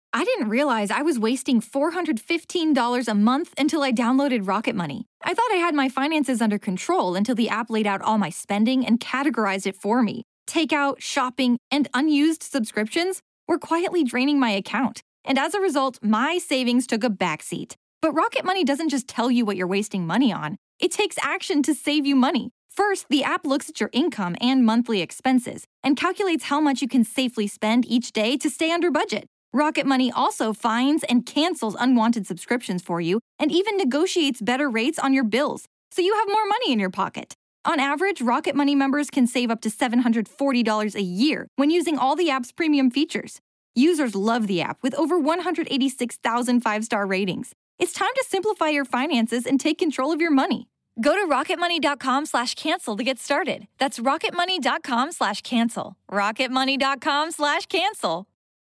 I didn't realize I was wasting $415 a month until I downloaded Rocket Money. I thought I had my finances under control until the app laid out all my spending and categorized it for me. Takeout, shopping, and unused subscriptions were quietly draining my account. And as a result, my savings took a backseat. But Rocket Money doesn't just tell you what you're wasting money on. It takes action to save you money. First, the app looks at your income and monthly expenses and calculates how much you can safely spend each day to stay under budget. Rocket Money also finds and cancels unwanted subscriptions for you and even negotiates better rates on your bills, so you have more money in your pocket. On average, Rocket Money members can save up to $740 a year when using all the app's premium features. Users love the app with over 186,000 five-star ratings. It's time to simplify your finances and take control of your money. Go to rocketmoney.com/cancel to get started. That's rocketmoney.com/cancel. rocketmoney.com/cancel.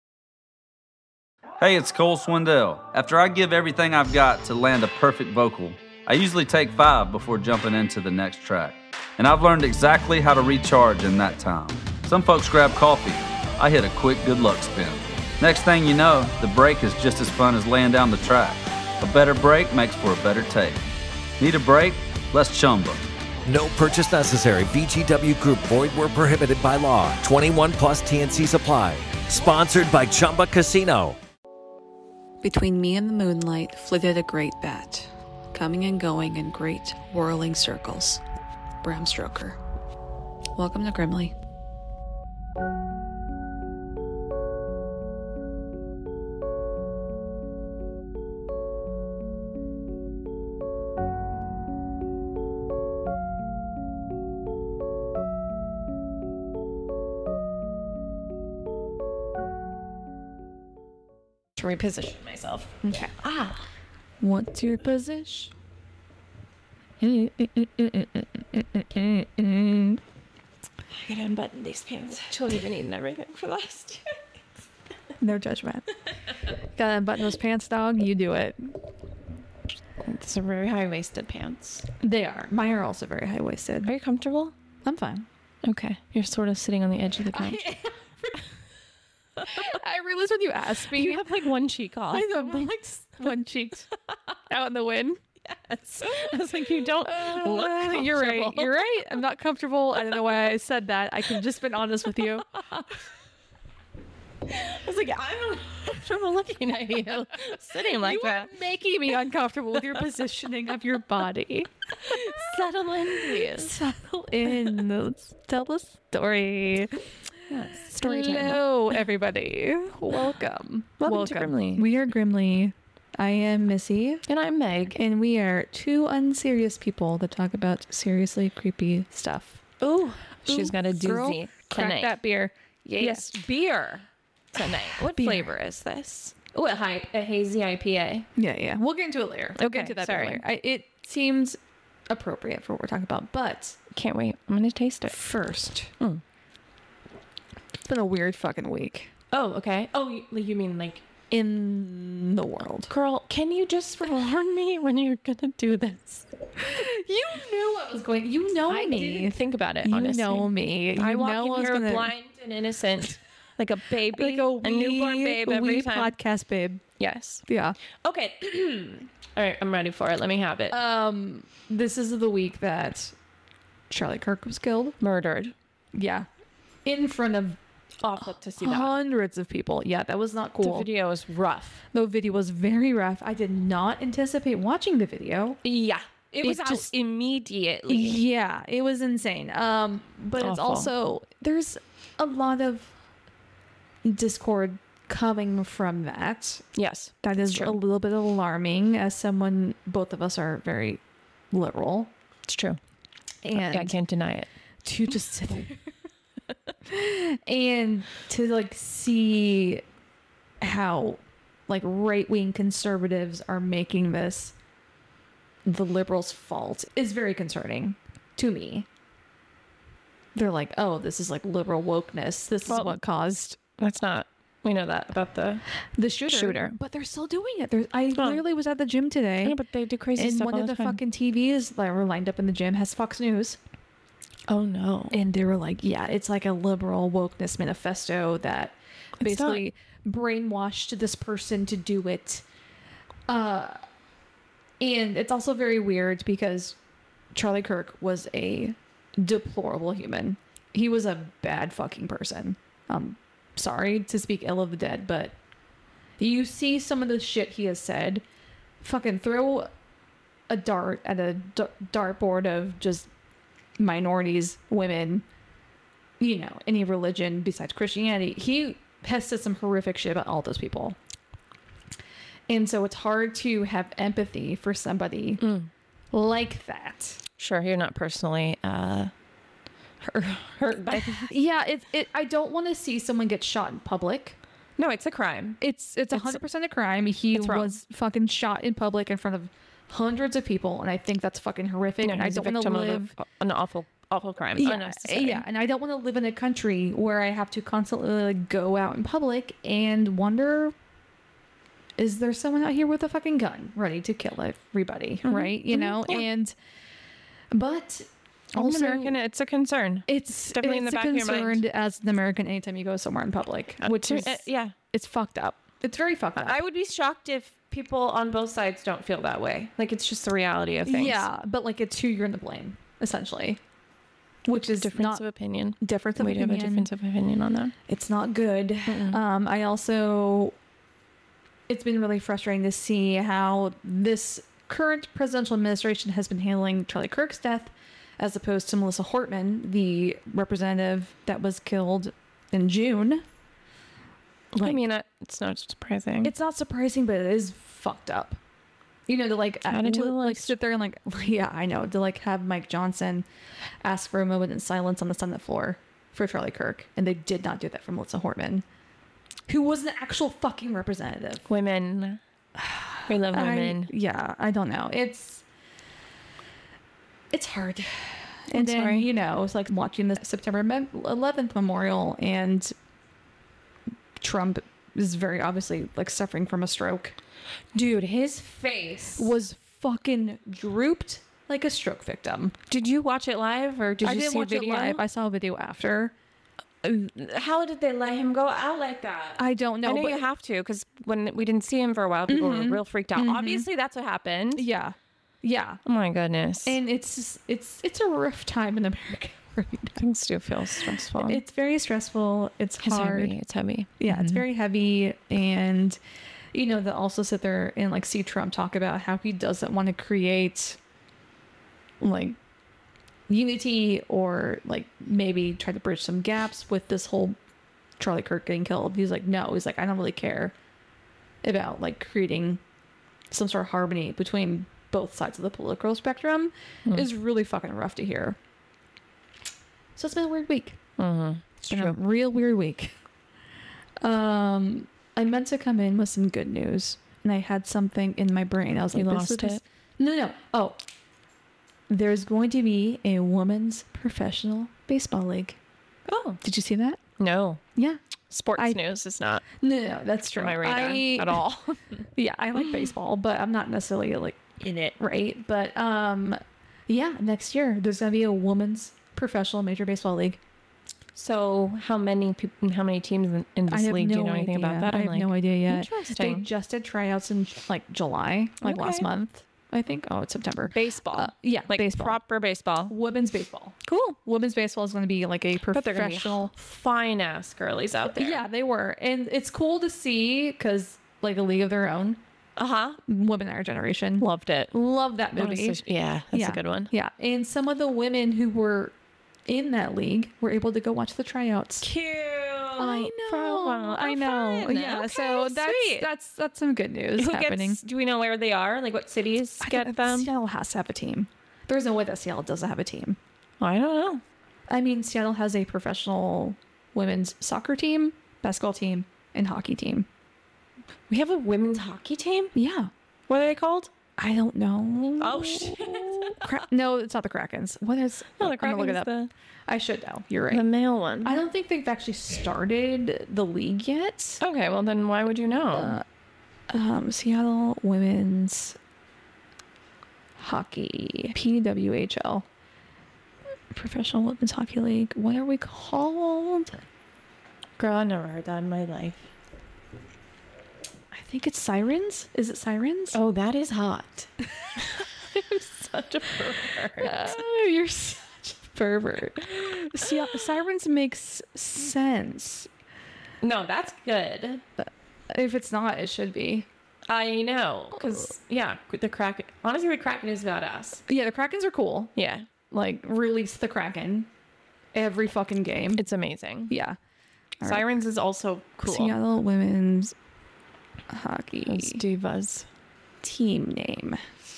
Hey, it's Cole Swindell. After I give everything I've got to land a perfect vocal, I usually take 5 before jumping into the next track. And I've learned exactly how to recharge in that time. Some folks grab coffee. I hit a quick good luck spin. Next thing you know, the break is just as fun as laying down the track. A better break makes for a better take. Need a break? Let's Chumba. No purchase necessary. VGW Group. Void where prohibited by law. 21 plus TNC Supply. Sponsored by Chumba Casino. Between me and the moonlight flitted a great bat, coming and going in great whirling circles. Bram Stoker. Welcome to Grimly. To reposition myself. Okay. What's your position? I gotta unbutton these pants. Children have been eating everything for the last 2 weeks. No judgment. Gotta unbutton those pants, dog. You do it. These are very high-waisted pants. They are. Mine are also very high-waisted. Are you comfortable? I'm fine. Okay. You're sort of sitting on the edge of the couch. I realized when you asked me. You have like one cheek off. I know, I'm like one cheek out in the wind. Yes. I was like, you don't look comfortable. You're right. You're right. I'm not comfortable. I don't know why I said that. I could have just been honest with you. I was like, I'm uncomfortable looking at you sitting like that. You're making me uncomfortable with your positioning of your body. Settle in, please. Settle in. Let's tell the story. Yes. Story time. Hello, everybody. Welcome. Welcome to Grimly. We are Grimly. I am Missy. And I'm Meg. And we are two unserious people that talk about seriously creepy stuff. Ooh. She's got a Girl, doozy crack tonight. that beer. Yes, beer tonight. What Beer. flavor is this? Oh, a hazy IPA. Yeah. We'll get into it later. We'll get Okay, into that sorry. later. It seems appropriate for what we're talking about. But Can't wait. I'm going to taste it. first, it's been a weird fucking week Oh, okay. Oh, you mean like, in the world. girl, can you just warn me when you're going to do this? You knew I was going. You know I me. didn't think about it, You honestly. know me. You I walk know in I was here gonna, blind and innocent, like a baby, like a newborn babe every wee time. podcast babe. Yes. Yeah. Okay. All right, I'm ready for it. Let me have it. This is the week that Charlie Kirk was killed. Murdered. Yeah. In front of Awful to see that. hundreds of people. Yeah, that was not cool. The video is rough. The video was very rough. I did not anticipate watching the video. Yeah. It was It out just- immediately. Yeah, it was insane. But it's Awful. also, there's a lot of discord coming from that. Yes. That is true. a little bit alarming as someone, both of us are very liberal. It's true. And I can't deny it. to just sit there and to like see how like right-wing conservatives are making this the liberals' fault is very concerning to me. They're like, oh, this is like liberal wokeness. This is Well, what caused That's not. We know that about the the shooter. But they're still doing it. I literally was at the gym today. I know, but they do crazy and stuff one all of the the time. fucking TVs that were lined up in the gym has Fox News. Oh no. And they were like, yeah, it's like a liberal wokeness manifesto that It's basically brainwashed this person to do it. And it's also very weird because Charlie Kirk was a deplorable human. He was a bad fucking person. Sorry to speak ill of the dead, but you see some of the shit he has said. Fucking throw a dart at a dartboard of just minorities, women, you know, any religion besides Christianity. He has said some horrific shit about all those people. And so it's hard to have empathy for somebody like that. Sure, you're not personally hurt by Yeah, I don't want to see someone get shot in public. No, it's a crime. It's 100% a crime. He it's wrong. was fucking shot in public in front of hundreds of people, and I think that's fucking horrific. No, and I he's a don't want to victim live of an awful crime. Yeah, Unnecessary. yeah, and I don't want to live in a country where I have to constantly like, go out in public and wonder, is there someone out here with a fucking gun ready to kill everybody, right? You know, yeah. But Also, also American, it's a concern. it's definitely in the back of your mind. as an American anytime you go somewhere in public, which is yeah. it's fucked up. It's very fucked up. I would be shocked if people on both sides don't feel that way. Like, it's just the reality of things. Yeah, but like it's who you're in the blame, essentially. Which is Difference not of opinion. difference of We do have a opinion. difference of opinion on that. It's not good. I also, it's been really frustrating to see how this current presidential administration has been handling Charlie Kirk's death as opposed to Melissa Hortman, the representative that was killed in June. I mean, it's not surprising. It's not surprising, but it is fucked up. You know, to like, Add it to the like list. sit there and like, yeah, I know, to like have Mike Johnson ask for a moment in silence on the Senate floor for Charlie Kirk, and they did not do that for Melissa Hortman, who was an actual fucking representative. Women. We love women. I don't know. It's hard. And then, sorry. you know, it's like watching the September 11th memorial, and Trump is very obviously like suffering from a stroke. Dude, his face. Was fucking drooped like a stroke victim. Did you watch it live or did I you didn't see a watch video? it live. I saw a video after. How did they let him go out like that? I don't know. I know but you have to, because when we didn't see him for a while, people were real freaked out. Obviously, that's what happened. yeah. Yeah. Oh my goodness. And it's just, it's a rough time in America right now. Things do feel stressful. It's very stressful. It's hard. heavy. It's heavy. Yeah, it's very heavy. And, you know, they'll also sit there and like see Trump talk about how he doesn't want to create like unity or like maybe try to bridge some gaps with this whole Charlie Kirk getting killed. He's like, no, he's like, I don't really care about like creating some sort of harmony between both sides of the political spectrum. Is really fucking rough to hear. So it's been a weird week. It's been a real weird week. I meant to come in with some good news, and I had something in my brain. I was like, You this lost is- it? No. Oh, there's going to be a women's professional baseball league. Oh. Did you see that? No. Yeah. Sports I- news is not No, that's true. on my radar at all. Yeah, I like baseball, but I'm not necessarily like In it. right. But yeah, next year there's gonna be a women's professional major baseball league. So how many people, how many teams in this league? Do you know anything about that? I have no idea yet. They Interesting. just did tryouts in like July, like last Okay. month, I think. Oh, it's September. Baseball. Yeah, Like baseball. proper baseball. Women's baseball. Cool. Women's baseball is going to be like a But they're gonna be professional. fine ass girlies out there. Yeah, they were, and it's cool to see because like a league of their own. Uh-huh. Women Our Generation. Loved it. Love that movie. Honestly, yeah, that's a good one. Yeah, and some of the women who were in that league were able to go watch the tryouts. Cute. I know. I know. Yeah. Okay, so sweet. that's some good news Who happening. gets? Do we know where they are? Like what cities I get think them? Seattle has to have a team. There's no way that Seattle doesn't have a team. I don't know. I mean, Seattle has a professional women's soccer team, basketball team, and hockey team. We have a women's hockey team. Yeah. What are they called? I don't know. Oh shit! No, it's not the Krakens. What is? No, the I'm gonna look it Kraken's up. I should know. You're right. The male one. I don't think they've actually started the league yet. Okay, well then why would you know? Seattle Women's Hockey, PWHL, Professional Women's Hockey League. What are we called? Girl, I never heard that in my life. think it's Sirens. Is it Sirens? Oh, that is hot. I'm such a pervert. Oh, you're such a pervert. See, Sirens makes sense. No, that's good. If it's not, it should be. I know. Because, yeah, the Kraken. Honestly, the Kraken is badass. Yeah, the Krakens are cool. Yeah. Like, release the Kraken every fucking game. It's amazing. Yeah. All right. Sirens is also cool. Seattle women's hockey Those divas. team name.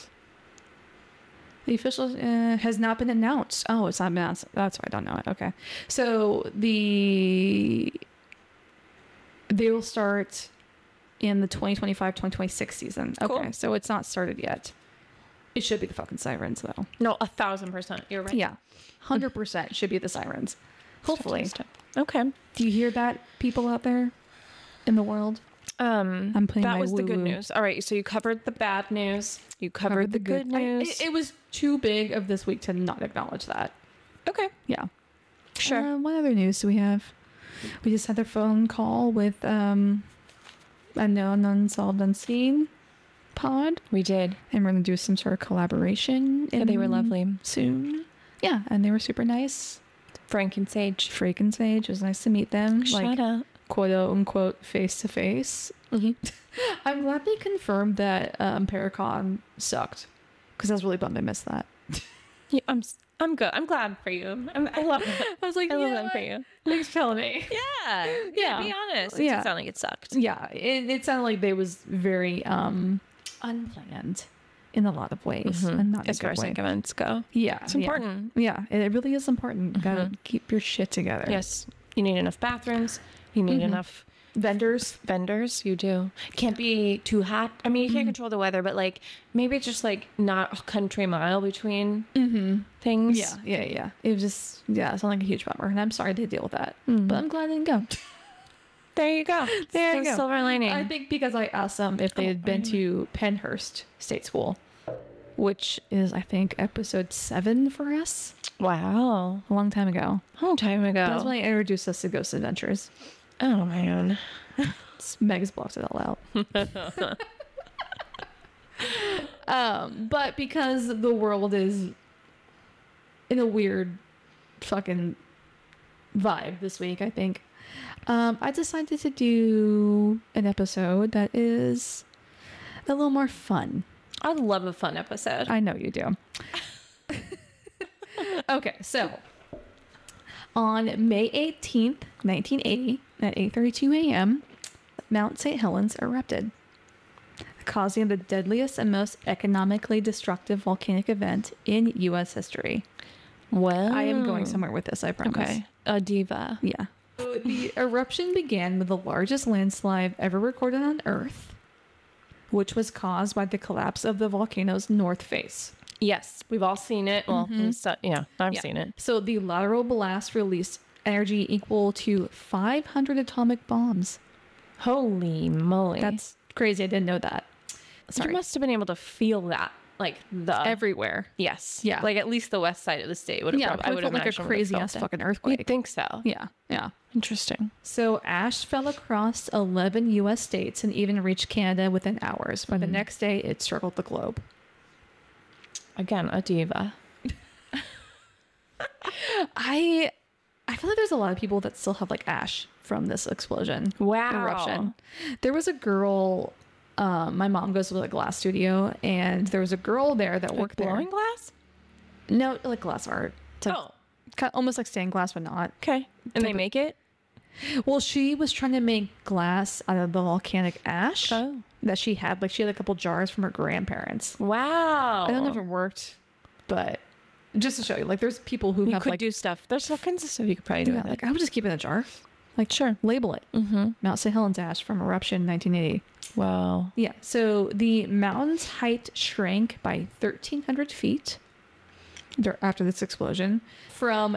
The official has not been announced. Oh, it's not been announced. That's why I don't know it. Okay. So they will start in the 2025-2026 season. Okay. Cool. So it's not started yet. It should be the fucking Sirens though. No, 1,000%. You're right. Yeah. 100% should be the Sirens. Hopefully. Okay. Do you hear that, people out there in the world? I'm putting that my was the good woo-woo. news. All right, so you covered the bad news. You covered the good news. It was too big of this week to not acknowledge that. Okay. Yeah. Sure. What other news do we have? We just had a phone call with Unknown, Unsolved, Unseen pod. We did. And we're going to do some sort of collaboration. Yeah, they were lovely. Soon. Yeah, and they were super nice. Frank and Sage. Freak and Sage. It was nice to meet them. Shut up. Quote unquote face to face. I'm glad they confirmed that Paracon sucked because I was really bummed I missed that. Yeah, I'm good. I'm glad for you. I love it. I was like, I love yeah, that for you. thanks for telling me. Yeah. Yeah. Be honest. Yeah. It sounded like it sucked. Yeah, it sounded like they was very unplanned in a lot of ways, and not in a As far good as way. like events go. Yeah, It's important. Yeah, it really is important. Gotta keep your shit together. Yes. You need enough bathrooms. You need enough vendors. You do. Can't be too hot. I mean, you can't control the weather, but like maybe it's just like not a country mile between things. Yeah. It was just it sounded like a huge bummer, and I'm sorry to deal with that, but I'm glad I didn't go. There you go. There you The go. silver lining. I think because I asked them if they had been to Penhurst State School, which is I think episode 7 for us, Wow. a long time ago. A long time ago. That's when they introduced us to Ghost Adventures. Oh man. Megs blocked it all out. But because the world is in a weird fucking vibe this week, I think, I decided to do an episode that is a little more fun. I love a fun episode. I know you do. Okay, so on May 18th, 1980, at 8:32 a.m., Mount St. Helens erupted, causing the deadliest and most economically destructive volcanic event in U.S. history. Well, I am going somewhere with this, I promise. Okay. A diva. Yeah. So the eruption began with the largest landslide ever recorded on Earth, which was caused by the collapse of the volcano's north face. Yes, we've all seen it. Well, I've seen it. So the lateral blast released energy equal to 500 bombs. Holy moly. That's crazy. I didn't know that. You must have been able to feel that. Like Everywhere. Yes. Yeah. Like at least the west side of the state would have. Yeah, I would felt like a imagine would have crazy felt ass it. fucking earthquake. You'd think so. Yeah. Interesting. So ash fell across 11 U.S. states and even reached Canada within hours. By the next day, it circled the globe. Again, a diva. I feel like there's a lot of people that still have like ash from this explosion. Wow. Eruption. There was a girl, my mom goes to a glass studio, and there was a girl there that worked there. Blowing glass? No, like glass art. It's like, almost like stained glass, but not. Okay. And they make it? Well, she was trying to make glass out of the volcanic ash that she had. Like, she had a couple jars from her grandparents. Wow. I don't know if it worked, but just to show you, like, there's people who You have could like do stuff. There's all kinds of stuff you could probably do with like it. I would just keep it in a jar. Like, sure, label it. Mount St. Helens ash from eruption 1980. Wow. Yeah. So the mountain's height shrank by 1,300 feet after this explosion, from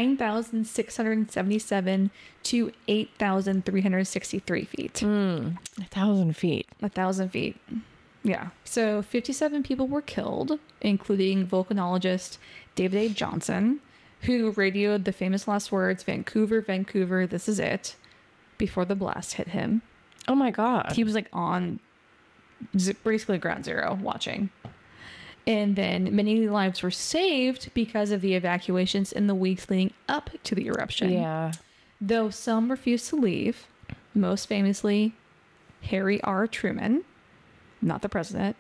9,677 to 8,363 feet. 1,000 feet. 1,000 feet. Yeah. So 57 people were killed, including volcanologist David A. Johnson, who radioed the famous last words, "Vancouver, Vancouver, this is it," before the blast hit him. Oh my God. He was like on basically ground zero watching. And then many lives were saved because of the evacuations in the weeks leading up to the eruption. Yeah. Though some refused to leave, most famously Harry R. Truman, not the president.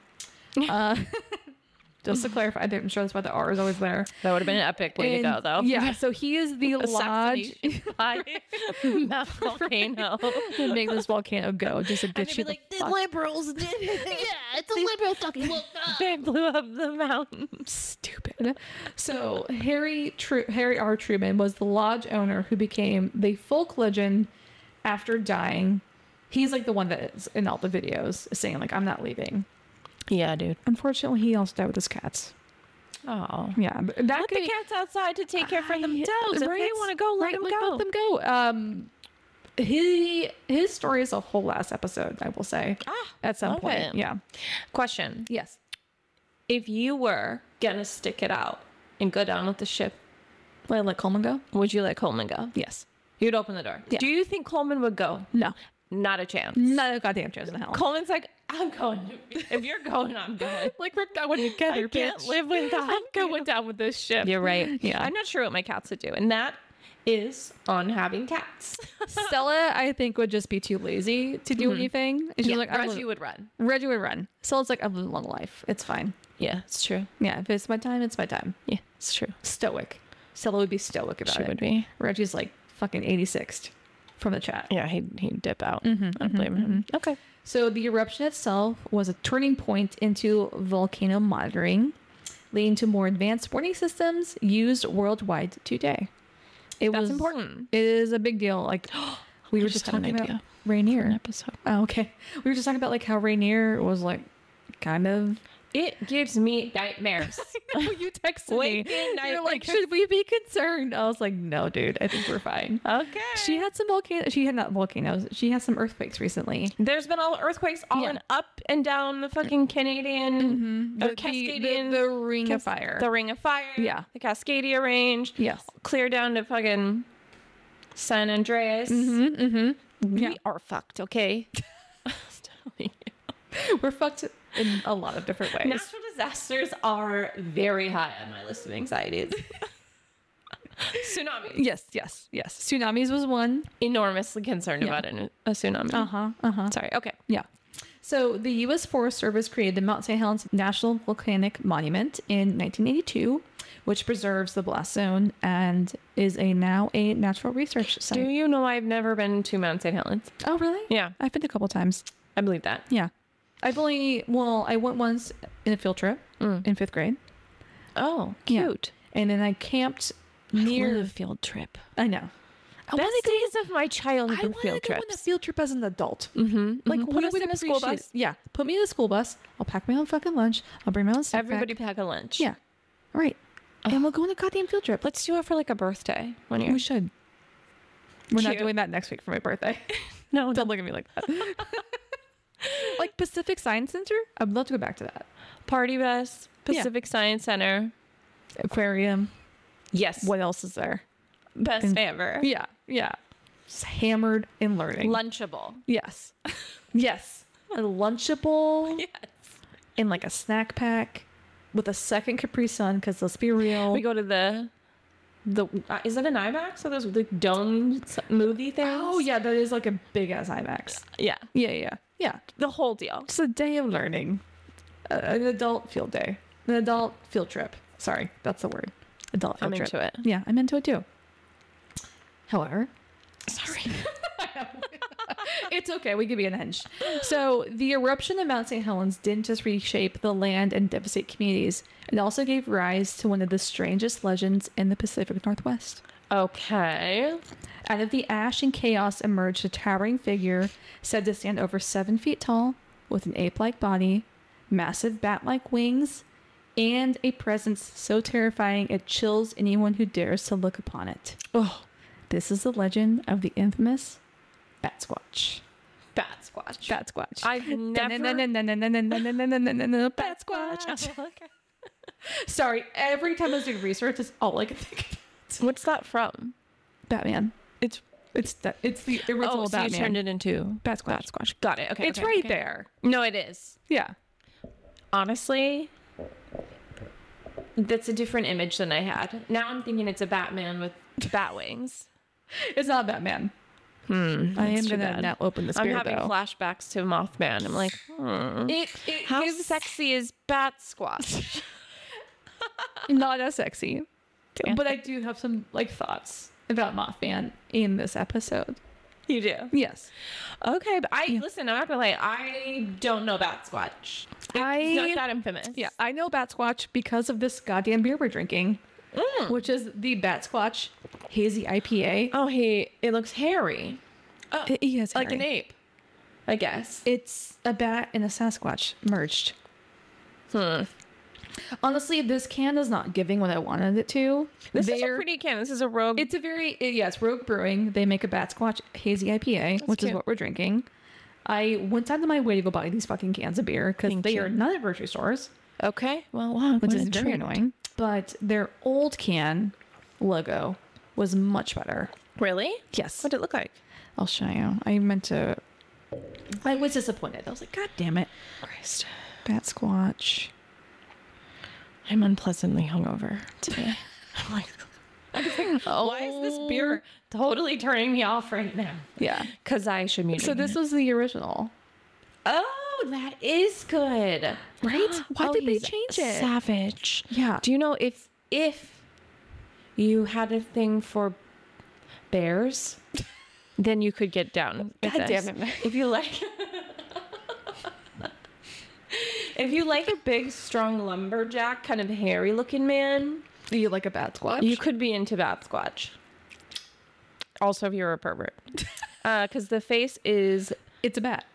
Just to clarify, I'm sure that's why the R is always there. That would have been an epic way to go, though. Yeah, so he is the lodge. Assassination by Mount Volcano. Make this volcano go just to get you the fuck. liberals did it. Yeah, it's the liberals talking. They blew up the mountain. Stupid. So Harry R. Truman was the lodge owner who became the folk legend after dying. He's like the one that is in all the videos saying like, I'm not leaving. Yeah, dude. Unfortunately, he also died with his cats. Oh. Yeah, but that Let the cats outside to take care for themselves. If they want to go, let them go. Let them go. His story is a whole last episode, I will say. At some love point. it. Yeah. Question. Yes. If you were going to stick it out and go down with the ship, Will I let Coleman go? would you let Coleman go? Yes. You'd open the door. Yeah. Do you think Coleman would go? No. Not a chance. Not a goddamn chance in hell. Coleman's like, I'm going. If you're going, I'm going. Like we're going together, I can't bitch. live without. I'm going down with this ship. You're right. Yeah. I'm not sure what my cats would do. And that is on having cats. Stella, I think, would just be too lazy to do anything. She's like, Reggie would run. Reggie would run. Stella's like, I've lived a long life. It's fine. Yeah, it's true. Yeah, if it's my time, it's my time. Yeah, it's true. Stoic. Stella would be stoic about She it. would be. Reggie's like fucking 86th from the chat. Yeah, he'd dip out. I don't blame him. Okay. So the eruption itself was a turning point into volcano monitoring, leading to more advanced warning systems used worldwide today. That's important. It is a big deal. Like we were just had an talking about idea Rainier. An episode. Oh, okay. We were just talking about like how Rainier was like kind of. It gives me nightmares. You texted me. Waking You're like, nightmares. should we be concerned? I was like, no, dude. I think we're fine. Okay. She had some volcanoes. She had not volcanoes. She had some earthquakes recently. There's been all earthquakes all Yeah. and up and down the fucking Canadian, The Cascadian, the Ring of Fire. the Ring of Fire, Yeah. the Cascadia Range, Yes. clear down to fucking San Andreas. Yeah. We are fucked, okay? We're fucked in a lot of different ways. Natural disasters are very high on my list of anxieties. Tsunamis. Yes. Tsunamis was one. Enormously concerned Yeah. about a tsunami. Sorry. Okay. Yeah. So the U.S. Forest Service created the Mount St. Helens National Volcanic Monument in 1982, which preserves the blast zone and is now a natural research site. Do you know I've never been to Mount St. Helens? Oh, really? Yeah. I've been a couple times. I believe that. Yeah. I went once in a field trip in 5th grade. Oh, Yeah. cute. And then I camped near a field trip. I know. Best days of my I childhood wanted field to go on a trips. field trip as an adult. Mm-hmm. Like Put we us would in a school appreciate- bus. Yeah, put me in a school bus. I'll pack my own fucking lunch. I'll bring my own snack Everybody pack. pack a lunch. Yeah, right. And we'll go on a goddamn field trip. Let's do it for like a birthday one year. We should. We're not Cute. doing that next week for my birthday. No, Don't look at me like that. Like Pacific Science Center, I'd love to go back to that. Party bus, Pacific Science Center. Aquarium. Yes. What else is there? Best ever. Yeah. Just hammered in learning. Lunchable. Yes. Yes. A Lunchable. Yes. In like a snack pack with a second Capri Sun, because let's be real. We go to the is that an IMAX? Or those the dome movie things? Oh, yeah, that is like a big ass IMAX. Yeah. Yeah. The whole deal. It's a day of learning. An adult field day. An adult field trip. Sorry, that's the word. Adult field I'm trip. into it. Yeah, I'm into it too. However, Sorry. it's okay. We can be unhinged. So the eruption of Mount St. Helens didn't just reshape the land and devastate communities. It also gave rise to one of the strangest legends in the Pacific Northwest. Okay. Out of the ash and chaos emerged a towering figure said to stand over 7 feet tall, with an ape-like body, massive bat-like wings, and a presence so terrifying it chills anyone who dares to look upon it. Oh, This is the legend of the infamous Bat Squatch. Bat Squatch. Bat Squatch. I've never. Bat Squatch. Okay. Sorry, every time I was doing research, it's all I could think of. What's that from? Batman. It's It's the original Oh, so you Batman. turned it into Bat Squatch. Squatch. Got it. Okay. It's okay, right okay. there. No, it is. Yeah. Honestly, that's a different image than I had. Now I'm thinking it's a Batman with bat wings. It's not Batman. I am too gonna bad. now open the I'm spirit having though. flashbacks to Mothman. I'm like, It how gives sexy is Bat Squatch? not as sexy, Damn. but I do have some like thoughts about Mothman in this episode. You do. Yes, Okay, but listen, I'm not gonna lie, I don't know Bat Squatch. It's not that infamous. yeah, I know Bat Squatch because of this goddamn beer we're drinking, which is the Bat Squatch Hazy IPA. Oh, it looks hairy. Oh, Yes, like an ape, I guess. It's a bat and a Sasquatch merged. Honestly, this can is not giving what I wanted it to. This is a pretty can. This is a Rogue. It's a it's Rogue Brewing. They make a Bat Squatch Hazy IPA, which is cute. what we're drinking. I went out of my way to go buy these fucking cans of beer because Thank they you. are not at grocery stores, Okay. Well, wow. which what is a very treat. annoying. But their old can logo was much better. Really? Yes. What did it look like? I'll show you. I was disappointed. I was like, God damn it. Christ. Bat Squatch. I'm unpleasantly hungover today. I'm like, why is this beer totally turning me off right now? Yeah. Because I should mute. So this was the original. Oh, that is good. Right? Why did they he's change it? Savage. Yeah. Do you know if you had a thing for bears, then you could get down with God this. damn it. If you like if you like a big, strong lumberjack, kind of hairy looking man, Do you like a Bat Squatch? you could be into Bat Squatch. Also, if you're a pervert. Because the face is It's a bat.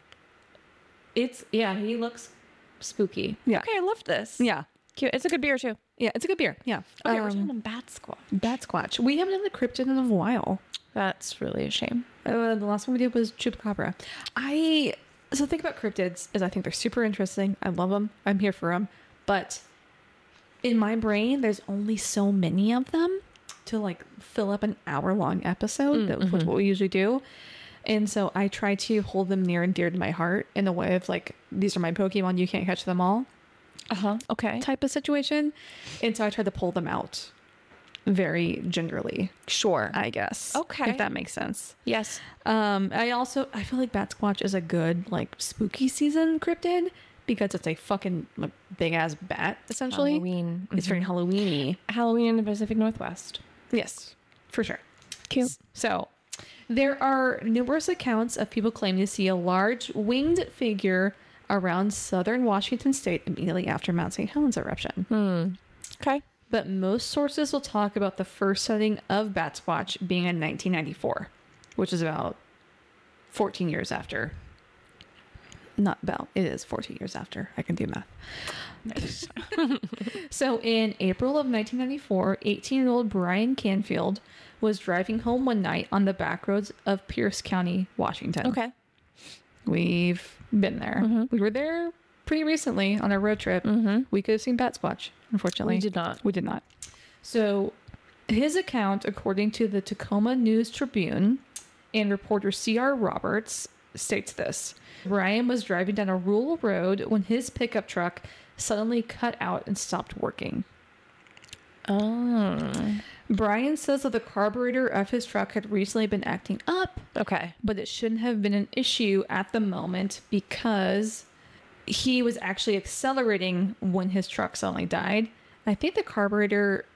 he looks spooky. Yeah. Okay, I love this. Yeah. Cute. It's a good beer too. Yeah, it's a good beer. Yeah. Okay, we're talking about Bat Squatch. Bat Squatch. We haven't done the cryptid in a while. That's really a shame. The last one we did was Chupacabra. So the thing about cryptids is I think they're super interesting. I love them. I'm here for them. But in my brain, there's only so many of them to like fill up an hour-long episode. That's what we usually do. And so I try to hold them near and dear to my heart in a way of like, these are my Pokemon, you can't catch them all Okay. type of situation. And so I try to pull them out very gingerly, Sure. I guess. Okay. If that makes sense. Yes. I feel like Bat Squatch is a good like spooky season cryptid because it's a fucking like, big ass bat essentially. Halloween. It's very Halloweeny. Halloween in the Pacific Northwest. Yes, for sure. Cute. So there are numerous accounts of people claiming to see a large winged figure around southern Washington state immediately after Mount St. Helens eruption. Okay. But most sources will talk about the first sighting of Bat Squatch being in 1994, which is about 14 years after. Not about, it is 14 years after. I can do math. So in April of 1994, 18-year-old Brian Canfield was driving home one night on the back roads of Pierce County, Washington. Okay. We've been there. We were there pretty recently on a road trip. We could have seen Bat Squatch, unfortunately. We did not. We did not. So his account, according to the Tacoma News Tribune and reporter C.R. Roberts, states this. Brian was driving down a rural road when his pickup truck suddenly cut out and stopped working. Oh. Brian says that the carburetor of his truck had recently been acting up, Okay. but it shouldn't have been an issue at the moment because he was actually accelerating when his truck suddenly died. I think the carburetor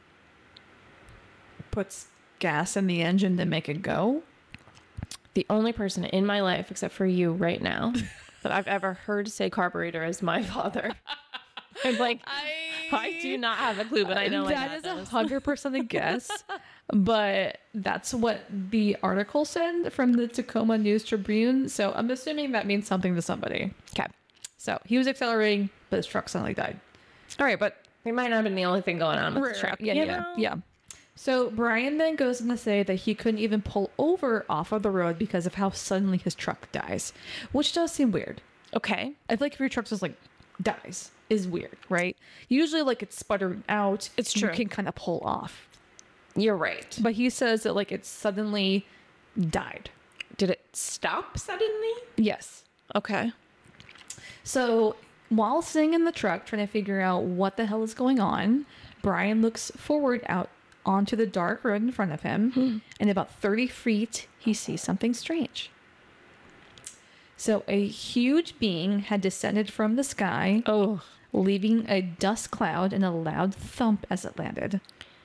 puts gas in the engine to make it go. The only person in my life, except for you right now, that I've ever heard say carburetor is my father. I'm like, I do not have a clue, but I know that is 100% a guess. But that's what the article said from the Tacoma News Tribune. So I'm assuming that means something to somebody. Okay. So he was accelerating, but his truck suddenly died. All right, but it might not have been the only thing going on with the truck. Yeah. So Brian then goes on to say that he couldn't even pull over off of the road because of how suddenly his truck dies, which does seem weird. Okay. I feel like if your truck just like dies is weird, right? Usually like it's sputtering out. It's You true. can kind of pull off. You're right. But he says that like it suddenly died. Did it stop suddenly? Yes. Okay. So while sitting in the truck trying to figure out what the hell is going on, Brian looks forward out onto the dark road in front of him, and about 30 feet, he sees something strange. So a huge being had descended from the sky, leaving a dust cloud and a loud thump as it landed.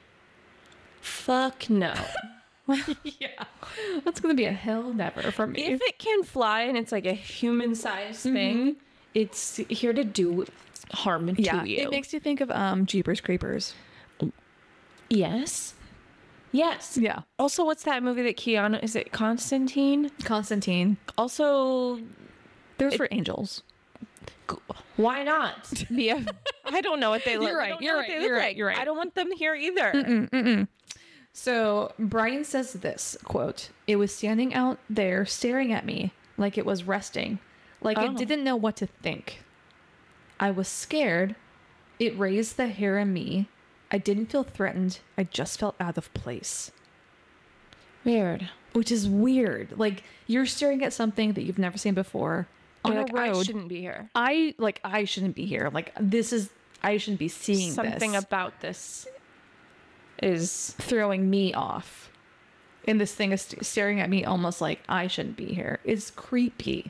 Fuck no. Yeah. That's going to be a hell never for me. If it can fly and it's like a human-sized thing, it's here to do harm to you. It makes you think of Jeepers Creepers. Yes. Yes. Yeah. Also, what's that movie that Keanu, is it Constantine? Constantine. Also, There's for angels. why not? Yeah. I don't know what they look You're right, I don't you're know right, what they you're look right, like. you're right. I don't want them here either. So Brian says this, quote, "It was standing out there staring at me like it was resting, like it didn't know what to think. I was scared. It raised the hair in me. I didn't feel threatened. I just felt out of place." Weird. Which is weird. Like, you're staring at something that you've never seen before on You're a like, road. I shouldn't be here. I shouldn't be here. Like, I shouldn't be seeing Something this. about this is Throwing me off. And this thing is staring at me almost like I shouldn't be here. It's creepy.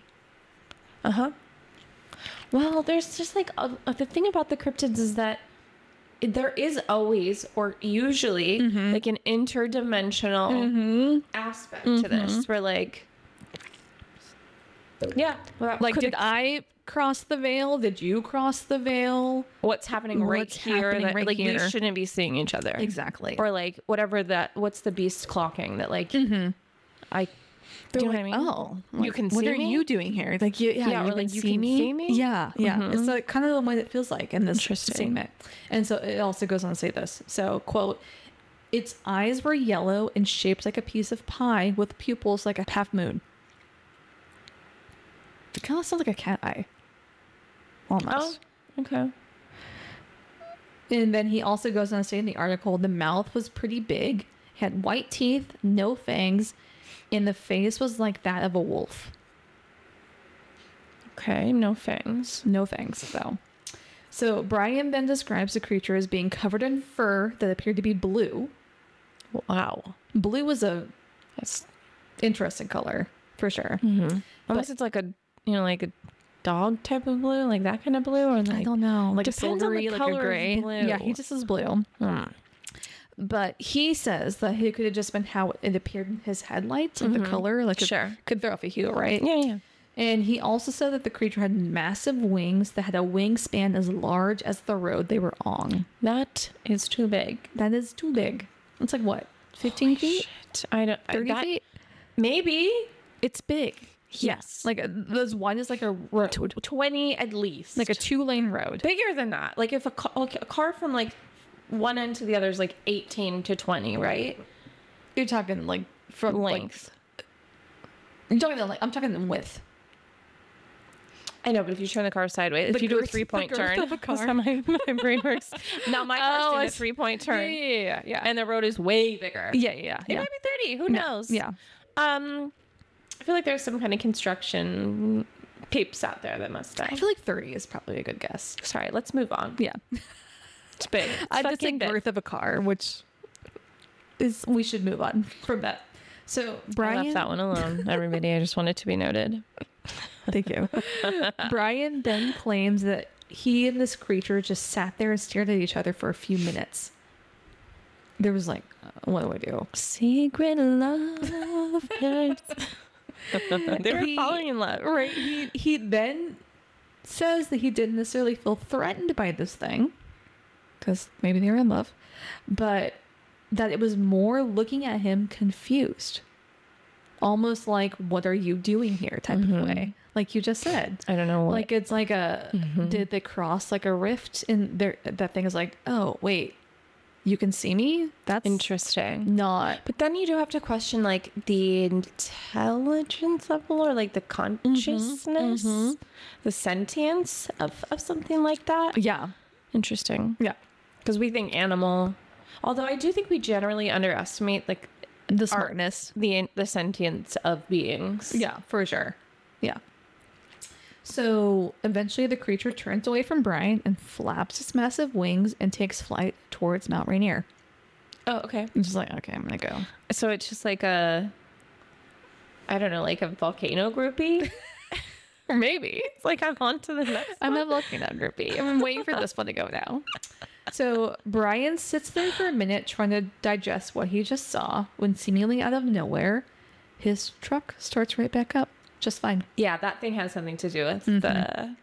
well, there's just like the thing about the cryptids is that there is always or usually like an interdimensional aspect to this where like Like, did I cross the veil? Did you cross the veil? what's happening right What's here happening that right like we here? shouldn't be seeing each other Exactly. or like whatever that what's the beast clocking that like I do you know what I mean? Oh, You can what see are me? you doing here? Like, Yeah, you or can like, you see can me? see me? Yeah, yeah. It's like kind of the way it feels like in this Interesting. statement. And so it also goes on to say this. So, quote, "Its eyes were yellow and shaped like a piece of pie with pupils like a half moon." It kind of sounds like a cat eye. Almost. Okay. And then he also goes on to say in the article, the mouth was pretty big, had white teeth, no fangs, and the face was like that of a wolf. Okay, no fangs. No fangs, though. So Brian then describes the creature as being covered in fur that appeared to be blue. Wow. Blue was a That's interesting color, for sure. unless it's like a like a dog type of blue, like that kind of blue, or like I don't know, like a depends on the silvery, like color a of gray. blue. Yeah, he just says blue. But he says that it could have just been how it appeared in his headlights, like the color, like it Sure. could throw off a hue, right? yeah. And he also said that the creature had massive wings that had a wingspan as large as the road they were on. That is too big. That is too big. It's like what, 15 feet? I don't 30 feet? Maybe. It's big. Yes. Like as wide as like a road. 20 at least. Like a 2-lane road. bigger than that. Like if a car from like one end to the other is like 18 to 20, right? You're talking like from Length. You're talking like I'm talking in width. I know, but if you turn the car sideways, if you do a girth- 3-point the girth turn, of a that's car. how my brain works. Now my car's doing a it's- 3-point turn. Yeah. And the road is way bigger. Yeah. It might be 30. Who knows? Yeah. I feel like there's some kind of construction peeps out there that must I die. feel like 30 is probably a good guess. Sorry, let's move on. Yeah. It's big. I just say fucking big. girth of a car, which is we should move on from that. So I Brian, left that one alone, everybody. I just want it to be noted. thank you. Brian then claims that he and this creature just sat there and stared at each other for a few minutes. There was like, what do I do? Secret love. They were falling in love. Right. He then says that he didn't necessarily feel threatened by this thing, because maybe they were in love, but that it was more looking at him confused, almost like, what are you doing here type of way, like you just said. I don't know what. Like it's like a did they cross like a rift in there? That thing is like, oh wait, you can see me? That's Interesting. not. But then you do have to question like the intelligence level or like the consciousness, the sentience of something like that. Yeah. Interesting. Yeah. Because we think animal, although I do think we generally underestimate like The smartness. the sentience of beings. Yeah, for sure. Yeah. So eventually the creature turns away from Brian and flaps its massive wings and takes flight towards Mount Rainier. Oh, okay. I'm just like, okay, I'm gonna go. So it's just like a, I don't know, like a volcano groupie. Or maybe. It's like I'm on to the next I'm one. a volcano groupie. I'm waiting for this one to go now. So Brian sits there for a minute trying to digest what he just saw when seemingly out of nowhere, his truck starts right back up. Just fine. Yeah, that thing has something to do with the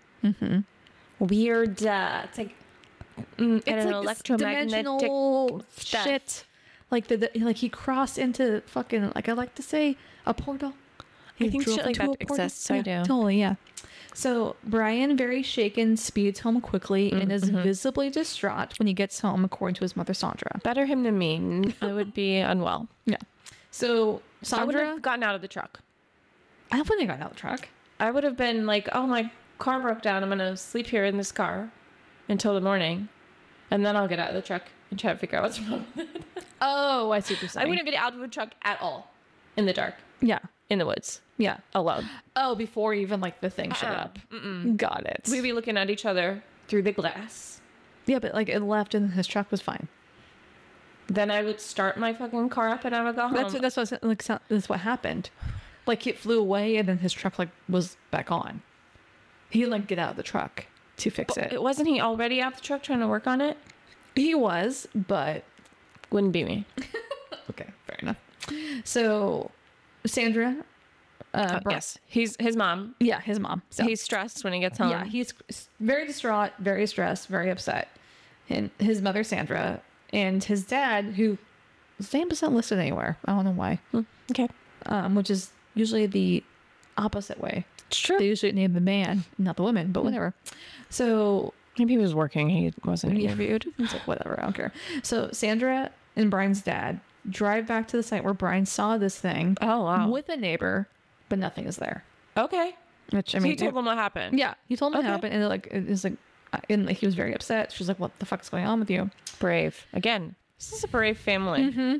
weird, it's like, I don't know, this electromagnetic dimensional stuff. shit. Like like he crossed into fucking, like I like to say, a portal. I He think drove shit like into that a portal. exists. I Yeah, do. totally, yeah. So Brian, very shaken, speeds home quickly and is visibly distraught when he gets home, according to his mother Sandra. Better him than me. I would be unwell. Yeah. So I would Sandra, have gotten out of the truck. I wouldn't have gotten out of the truck. I would have been like, oh, my car broke down. I'm going to sleep here in this car until the morning. And then I'll get out of the truck and try to figure out what's wrong with it. Oh, I see what you're saying. I wouldn't get out of the truck at all in the dark, Yeah. in the woods, Yeah. alone. Oh, before even like the thing showed up. Got it. We'd be looking at each other through the glass. Yeah, but like it left and his truck was fine. Then I would start my fucking car up and I would go home. That's what happened. Like it flew away and then his truck like was back on. He didn't like get out of the truck to fix it. Wasn't he already out the truck trying to work on it? He was, but Wouldn't be me. okay, fair enough. So Sandra, Yes, he's his mom. yeah, his mom. So He's stressed when he gets home. yeah, he's very distraught, very stressed, very upset. And his mother Sandra and his dad, who his name isn't listed anywhere. I don't know why. Okay, Which is usually the opposite way. it's true. They usually name the man, not the woman, but whatever. So Maybe he was working. He wasn't interviewed. it's like, whatever, I don't care. So Sandra and Brian's dad drive back to the site where Brian saw this thing. Oh, wow. With a neighbor, but nothing is there. Okay. Which I So mean, he told them what happened. yeah, he told him Okay. what happened, and it's like, and like, he was very upset. She was like, "What the fuck's going on with you?" Brave. Again, this is a brave family.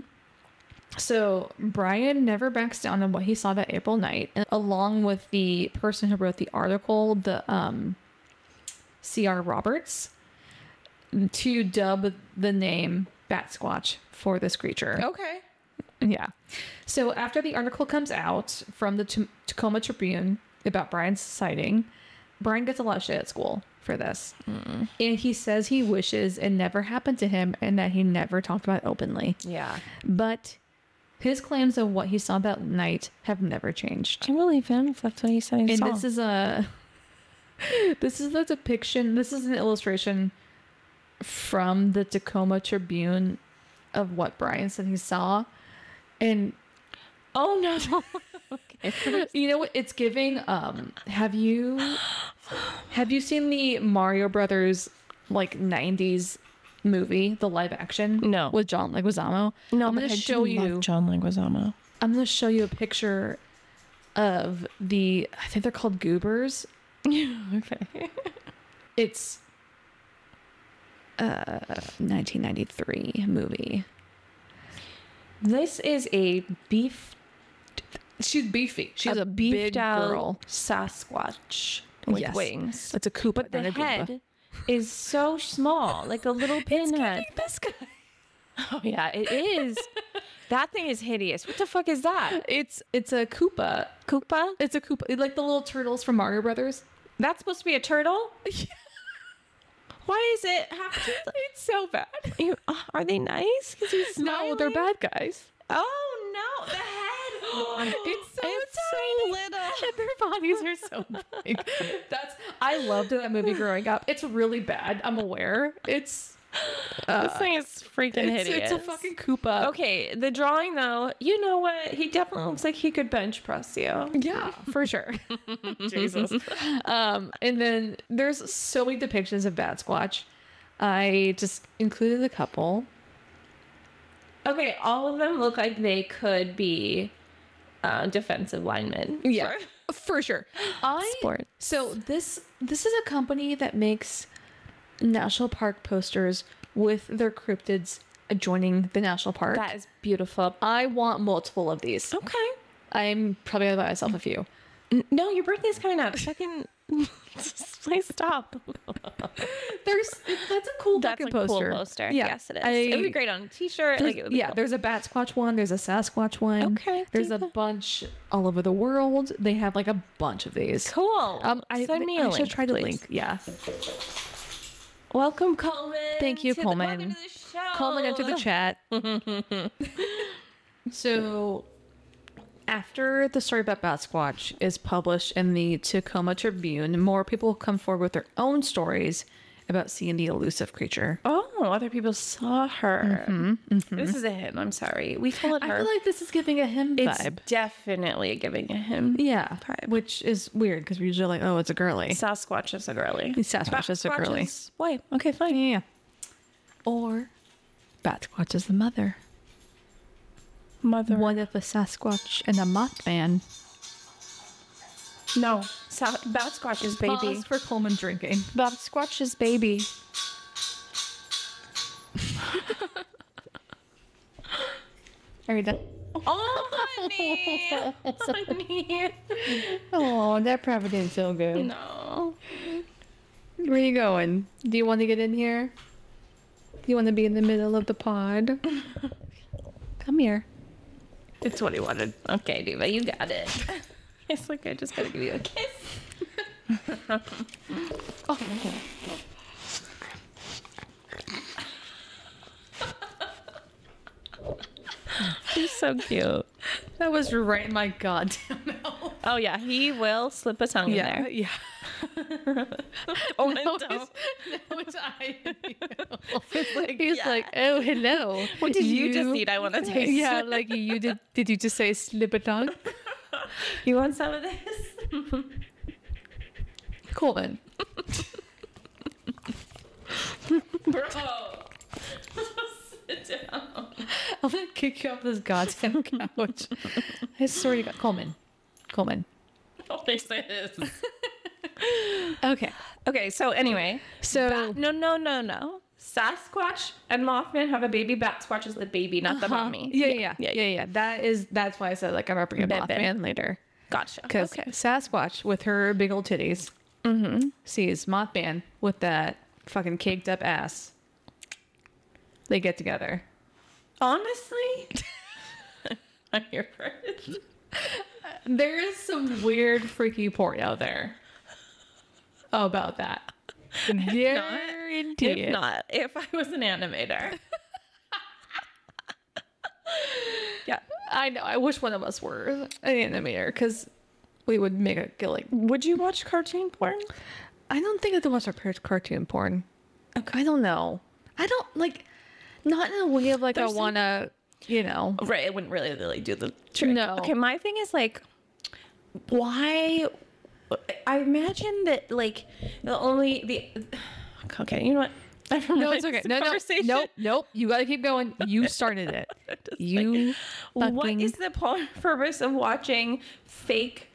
So Brian never backs down on what he saw that April night, and along with the person who wrote the article, the C.R. Roberts, to dub the name Bat Squatch for this creature. Okay. Yeah. So after the article comes out from the Tacoma Tribune about Brian's sighting, Brian gets a lot of shit at school for this. And he says he wishes it never happened to him and that he never talked about it openly. Yeah. But his claims of what he saw that night have never changed. I believe him if that's what he said he And saw. this is the depiction, this is an illustration from the Tacoma Tribune of what Brian said he saw. And oh no. Okay. you know what it's giving? Have you seen the Mario Brothers like 90s movie, the live action? No. With John Leguizamo? No, I'm but gonna I show do you love John Leguizamo. I'm gonna show you a picture of I think they're called goobers. Okay. It's 1993 movie. This is a beef. She's beefy. She's a beefed big out girl. Sasquatch with Yes. wings. It's a Koopa, But the not a Goomba. head is so small, like a little pinhead. This guy. Oh yeah, it is. That thing is hideous. What the fuck is that? It's a Koopa. Koopa? It's a Koopa, like the little turtles from Mario Brothers. That's supposed to be a turtle? Why is it? It's so bad. Are they nice? Because he's No, smiling. they're bad guys. Oh no, the head. It's so so little. And their bodies are so big. I loved that movie growing up. It's really bad. I'm aware. It's This thing is freaking hideous. It's a fucking Koopa. Okay, the drawing though, you know what? He definitely looks like he could bench press you. Yeah, for sure. Jesus. And then there's so many depictions of Bat Squatch. I just included a couple. Okay, all of them look like they could be defensive linemen. Yeah, for sure. Sports. So this is a company that makes national park posters with their cryptids adjoining the national park. That is beautiful. I want multiple of these. Okay. I'm probably gonna buy myself a few. No, your birthday's coming up. Fucking please stop. That's a cool That's fucking a cool poster. poster. Yeah. Yes, it is. It would be great on a t-shirt. Like, it would be cool. There's a Bat Squatch one. There's a Sasquatch one. Okay, There's a Diva. bunch all over the world. They have like a bunch of these. Cool. Send me a I link, should try to please. link. Yeah. Welcome, Coleman. Thank you, Coleman. Welcome to the show. Coleman into the chat. So, after the story about Bat Squatch is published in the Tacoma Tribune, more people come forward with their own stories about seeing the elusive creature. Oh, other people saw her. This is a him. I'm sorry. We followed her. I feel like this is giving a him it's vibe. definitely giving a him. Yeah, vibe. which is weird because we're usually like, oh, it's a girly. Sasquatch is a girly. Sasquatch is a girly. Boy, okay, fine. Yeah. Or Bat Squatch is the mother. Mother. What if a Sasquatch and a Mothman? No. Bat Squatch's baby. Pause for Coleman drinking. Bat Squatch's baby. Are you done? Oh, honey. Honey. Oh, that probably didn't feel good. No. Where are you going? Do you want to get in here? Do you want to be in the middle of the pod? Come here. It's what he wanted. Okay, Diva, you got it. It's like I just gotta give you a kiss. He's so cute. That was right in my goddamn mouth. Oh yeah, he will slip a tongue in there. Yeah. Oh, No, it's I. He's like, oh, hello. What did you just eat? I want to taste. Yeah, like you did. Did you just say slip a tongue? You want some of this? Coleman. Bro. Sit down. I'm gonna kick you off this goddamn couch. I swear to God, Coleman. Coleman. Oh, they say this. Okay. Okay, so anyway. So No. Sasquatch and Mothman have a baby. Bat Squatch is the baby, not the mommy. Yeah. That's why I said like I'm gonna bring a Bebe. Mothman later. Gotcha. Because Okay. Sasquatch with her big old titties sees Mothman with that fucking caked up ass. They get together. Honestly, I'm here for it. There is some weird freaky porn out there about that. Guarantee If not, if I was an animator. Yeah, I know. I wish one of us were an animator because we would make a like. Would you watch cartoon porn? I don't think I do watch our cartoon porn. Okay. I don't know. I don't like. Not in a way of like There's I want to, you know. Right, it wouldn't really do the trick. No. Okay, my thing is like, why? I imagine that like Okay, you know what? No, it's okay. Nope. You gotta keep going. You started it. You What fucking. is the purpose of watching fake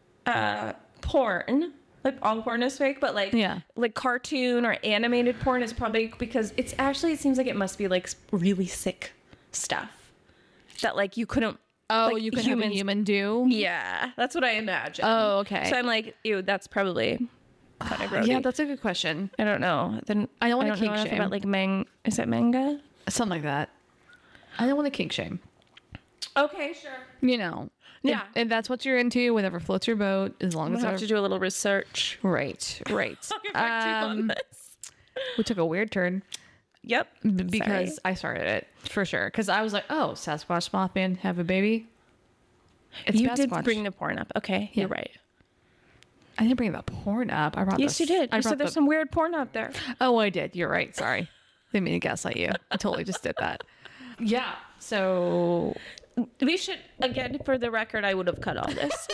porn? Like all porn is fake, but like Yeah. like cartoon or animated porn is probably because it seems like it must be like really sick stuff that like you couldn't. Oh, like, you can have a human do. Yeah, that's what I imagine. Oh, okay. So I'm like, ew, that's probably kind of grody. Yeah, that's a good question. I don't know. Then I don't wanna know kink enough shame. about like Is it manga? Something like that. I don't want to kink shame. Okay, sure. You know. Yeah. If that's what you're into, whatever floats your boat, as long as We'll have it's to do a little research. right. I'll get back to you on this. We took a weird turn Yep. because Sorry. I started it for sure. Because I was like, oh, Sasquatch Mothman have a baby. It's You did Sasquatch. bring the porn up. Okay, Yeah. you're right. I didn't bring the porn up. I brought. Yes, the, you did. I You said brought there's some weird porn out there. Oh, I did. You're right. Sorry. Didn't mean to gaslight you. I totally just did that. Yeah. So We should, again, for the record, I would have cut all this.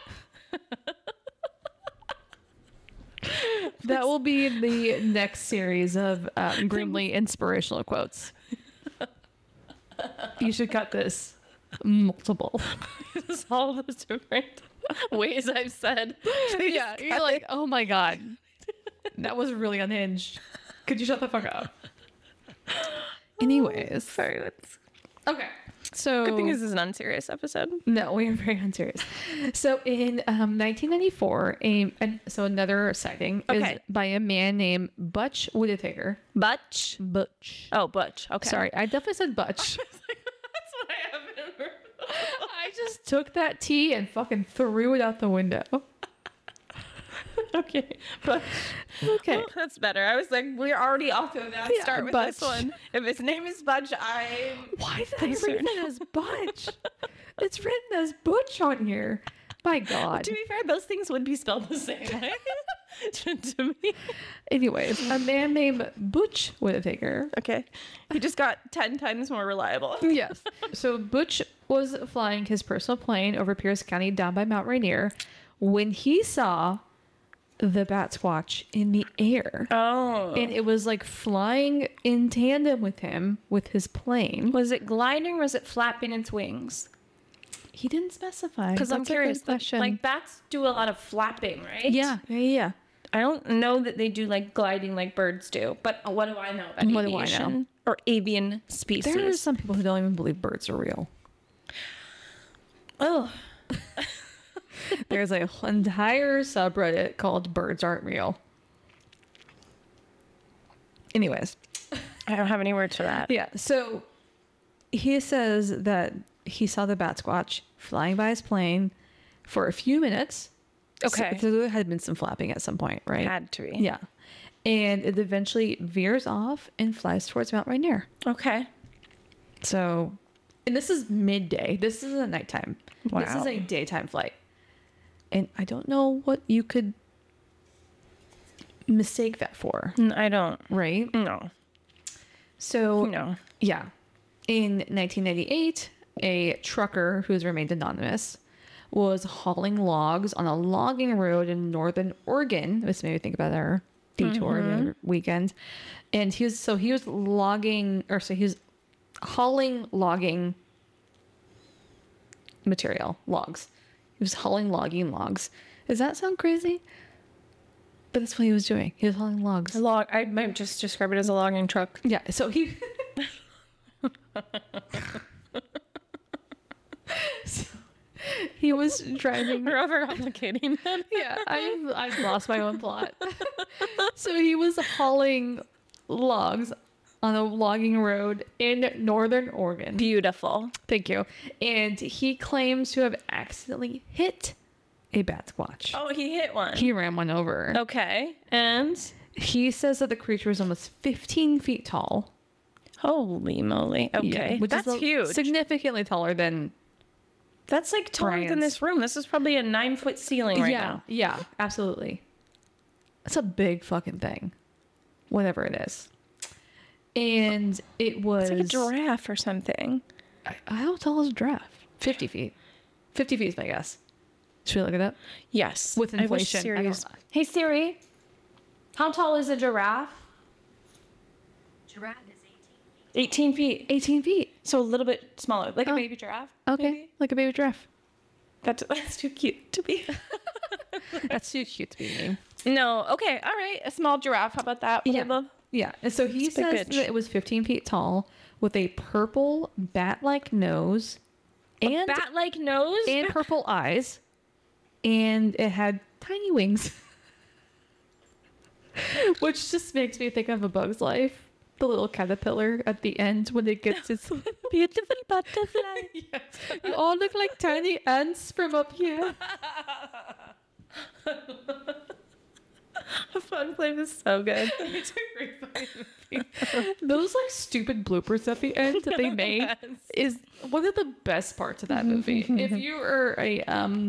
that will be the next series of Grimly inspirational quotes. You should cut this multiple. It's all those different ways I've said. Yeah, you're like, oh my god, that was really unhinged. Could you shut the fuck up? Anyways. Sorry. Okay. So Good thing this is an unserious episode. no, we are very unserious. So in 1994, another sighting is by a man named Butch Whittaker. Butch? Butch. Oh, Butch. Okay. Sorry, I definitely said Butch. That's what I have in her. I just took that T and fucking threw it out the window. Okay. Butch. Okay. Oh, that's better. I was like, we're already off to a bad Yeah, start with Butch. this one. If his name is Butch, Why did I read it as Butch? It's written as Butch on here. My God. To be fair, those things would be spelled the same way to me. Anyways, a man named Butch Whittaker. Okay. He just got 10 times more reliable. Yes. So Butch was flying his personal plane over Pierce County down by Mount Rainier when he saw the Bat Squatch in the air. Oh. And it was like flying in tandem with him with his plane. Was it gliding or was it flapping its wings? He didn't specify. Because I'm That's a good curious. question. Like bats do a lot of flapping, right? Yeah. I don't know that they do like gliding like birds do, but what do I know about What do I aviation know? or avian species? There are some people who don't even believe birds are real. Oh, There's a entire subreddit called Birds Aren't Real. Anyways. I don't have any words for that. Yeah. So he says that he saw the Bat Squatch flying by his plane for a few minutes. Okay. So there had been some flapping at some point, right? Had to be. Yeah. And it eventually veers off and flies towards Mount Rainier. Okay. So, and this is midday. This isn't nighttime. This Wow. is a daytime flight. And I don't know what you could mistake that for, I don't. right? No. So, No. yeah. In 1998, a trucker who has remained anonymous was hauling logs on a logging road in northern Oregon. This made me think about our detour the other weekend. And he was hauling logging material, logs. He was hauling logging logs. Does that sound crazy? But that's what he was doing. He was hauling logs. A log. I might just describe it as a logging truck. Yeah, so he he was driving. We're overcomplicating it. Yeah, I've lost my own plot. So he was hauling logs on a logging road in northern Oregon. Beautiful. Thank you. And he claims to have accidentally hit a Bat Squatch. Oh, he hit one. He ran one over. Okay. And He says that the creature was almost 15 feet tall. holy moly. Okay. which That's is huge. Significantly taller than That's like taller than Brian's. this room. This is probably a 9-foot ceiling right now. Yeah, absolutely. It's a big fucking thing. Whatever it is. And it was... It's like a giraffe or something. How tall is a giraffe? 50 feet. 50 feet is my guess. Should we look it up? Yes. With I wish inflation, Siri I don't was- know. Hey Siri, how tall is a giraffe? Giraffe is 18 feet. 18 feet. So a little bit smaller, like a Oh. baby giraffe. Okay. maybe? Like a baby giraffe. That's too cute to be. That's too cute to be mean. No. Okay. All right. A small giraffe. How about that? Yeah. Little- Yeah. And so he It's a big says bitch. that it was 15 feet tall with a purple bat-like nose and Bat-like nose. and purple eyes. And it had tiny wings. Which just makes me think of A Bug's Life. The little caterpillar at the end when it gets its Beautiful butterfly. You all look like tiny ants from up here. Fun Flame is so good. Those like stupid bloopers at the end that they made is one of the best parts of that movie. If you are a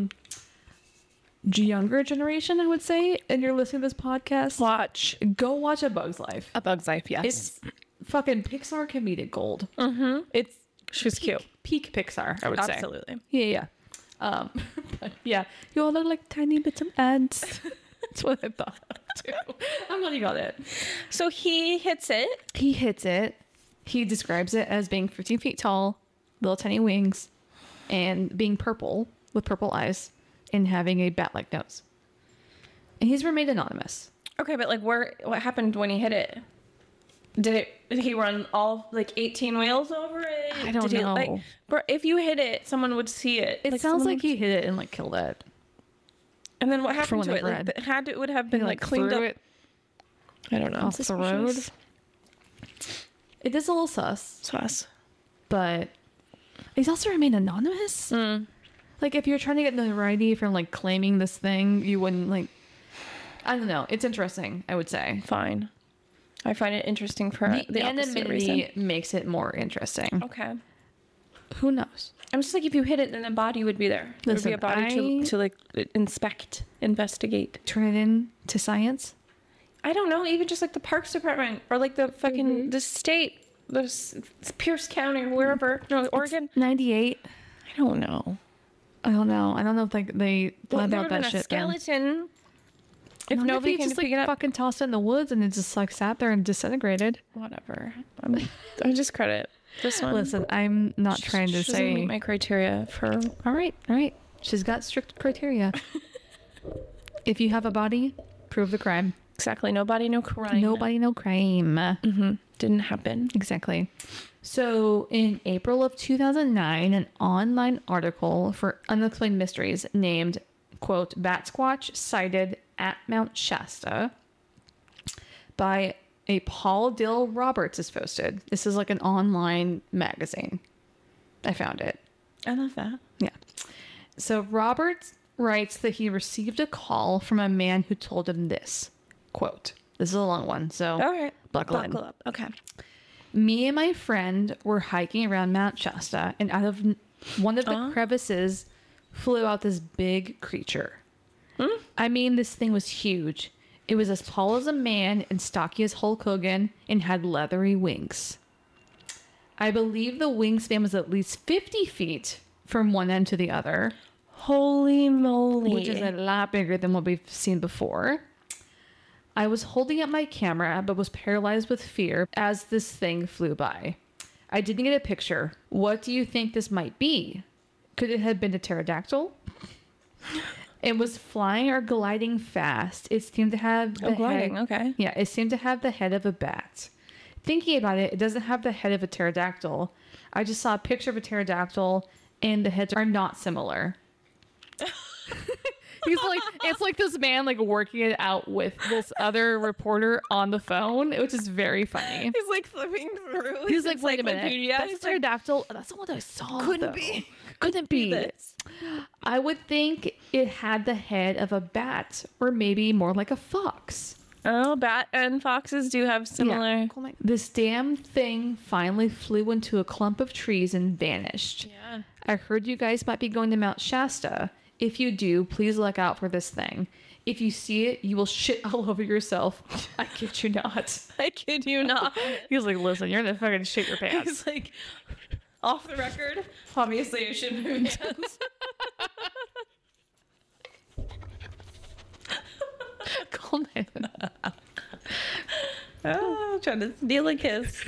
younger generation, I would say, and you're listening to this podcast, Watch go watch A Bug's Life. A Bug's Life. Yes. It's fucking Pixar comedic gold. It's She's cute. peak Pixar, I would say. Absolutely. Yeah. But yeah, you all look like tiny bits of ants. That's what I thought of too. I'm glad you got it. So he hits it. He hits it. He describes it as being 15 feet tall, little tiny wings, and being purple with purple eyes and having a bat-like nose. And he's remained anonymous. Okay, but like what happened when he hit it? Did he run all like 18 wheels over it? I don't know. Like, bro, if you hit it, someone would see it. It sounds like he hit it and like killed it. And then what happened what to it? I've Like, read. it would have been He like cleaned threw up. it I don't know. off the road. Suspicious. It is a little sus, Sus. but he's also remained anonymous. Like if you're trying to get notoriety from like claiming this thing, you wouldn't like. I don't know. It's interesting, I would say. Fine. I find it interesting for the opposite reason. Anonymity makes it more interesting. Okay. Who knows? I'm just like, if you hit it, then a body would be there. There would be Listen, a body to like inspect, investigate. Turn it in to science. I don't know, even just like the Parks Department or like the fucking the state, Pierce County or wherever. No, Oregon. 98. I don't know. I don't know. I don't know if like they Well, lab there out would have that been a shit. then. skeleton. If If nobody you can just pick like it up, fucking tossed it in the woods and it just like sat there and disintegrated. whatever. I just credit this one. Listen, I'm not trying to She doesn't say. meet my criteria for. All right. She's got strict criteria. If you have a body, prove the crime. Exactly. Nobody, no crime. Nobody, no crime. Didn't happen. Exactly. So in April of 2009, an online article for Unexplained Mysteries named, quote, Bat Squatch sighted at Mount Shasta by a Paul Dill Roberts is posted. This is like an online magazine. I found it. I love that. Yeah. So Roberts writes that he received a call from a man who told him this, quote, this is a long one, so All right. buckle in. up. Okay. Me and my friend were hiking around Mount Shasta, and out of one of the crevices flew out this big creature. I mean, this thing was huge. It was as tall as a man and stocky as Hulk Hogan and had leathery wings. I believe the wingspan was at least 50 feet from one end to the other, Holy moly. which is a lot bigger than what we've seen before. I was holding up my camera, but was paralyzed with fear as this thing flew by. I didn't get a picture. What do you think this might be? Could it have been a pterodactyl? It was flying or gliding fast. It seemed to have the gliding, head, okay. Yeah, it seemed to have the head of a bat. Thinking about it, it doesn't have the head of a pterodactyl. I just saw a picture of a pterodactyl, and the heads are not similar. He's like, it's like this man like working it out with this other reporter on the phone, which is very funny. He's like flipping through. He's like, wait a minute, encyclopedia. that's He's like, pterodactyl. That's the one that I saw. Couldn't though. be. Couldn't be. this. I would think it had the head of a bat, or maybe more like a fox. Oh, bat and foxes do have similar. Yeah. This damn thing finally flew into a clump of trees and vanished. Yeah. I heard you guys might be going to Mount Shasta. If you do, please look out for this thing. If you see it, you will shit all over yourself. I kid you not. I kid you not. He's like, listen, you're gonna fucking shit your pants. He's like, off the record, obviously I shouldn't move hands. Calm down. Oh, trying to steal a kiss.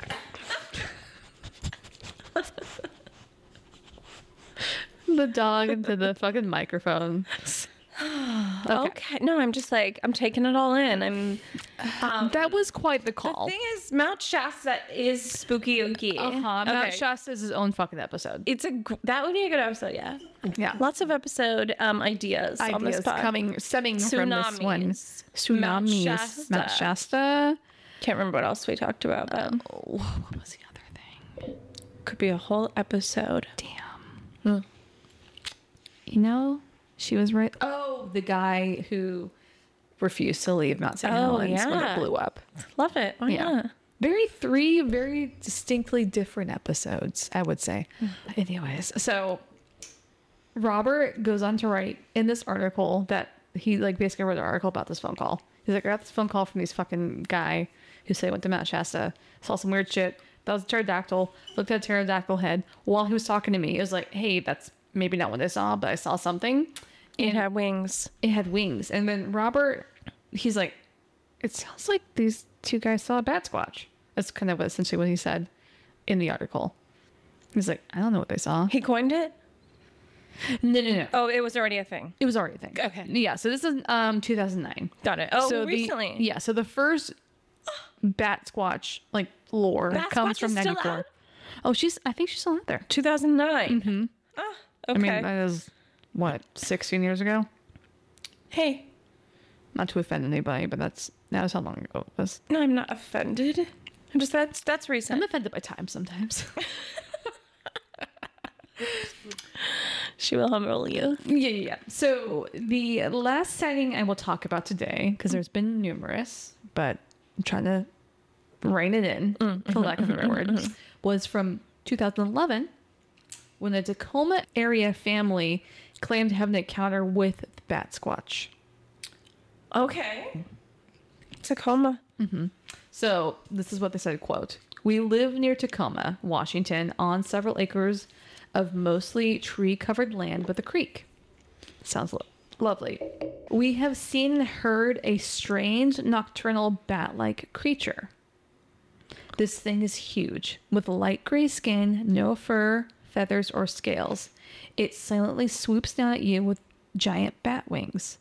The dog into the fucking microphone. Okay. No, I'm just like, I'm taking it all in. That was quite the The call. thing is, Mount Shasta is spooky ooky. Mount Okay. Shasta is his own fucking episode. It's that would be a good episode, yeah. Yeah. Lots of episode ideas on this Ideas pod. stemming from this one. Tsunamis. Mount Tsunamis. Shasta. Mount Shasta. Can't remember what else we talked about, but What was the other thing? could be a whole episode. Damn. You know, she was right. Oh, the guy who refused to leave Mount St. Helens when it yeah. blew up. Love it. Oh, yeah. Three very distinctly different episodes, I would say. Anyways, so Robert goes on to write in this article that he like basically wrote an article about this phone call. He's like, I got this phone call from these fucking guy who said he went to Mount Shasta, saw some weird shit. That was a pterodactyl. Looked at a pterodactyl head while he was talking to me. It was like, hey, that's maybe not what I saw, but I saw something. It had wings. It had wings. And then Robert, he's like, it sounds like these two guys saw a bat squatch. That's kind of essentially what he said in the article. He's like, I don't know what they saw. He coined it? No. Oh, it was already a thing. It was already a thing. Okay. Yeah, so this is 2009. Got it. Oh, So recently. So the first Bat Squatch like lore Bat comes Squatch from is still 94. out? Oh, I think she's still out there. 2009. Mm-hmm. Ah, okay. I mean, that is what, 16 years ago? Hey, Not to offend anybody, but that was how long ago it was. no, I'm not offended. I'm just that's recent. I'm offended by time sometimes. She will humble you. Yeah. So the last sighting I will talk about today, because there's been numerous, but I'm trying to rein it in, for lack of a better word, was from 2011, when the Tacoma area family claimed to have an encounter with the Bat Squatch. Okay. Tacoma. So this is what they said, quote, "We live near Tacoma, Washington, on several acres of mostly tree-covered land with a creek." Sounds lovely. "We have seen and heard a strange nocturnal bat-like creature. This thing is huge, with light gray skin, no fur, feathers, or scales. It silently swoops down at you with giant bat wings."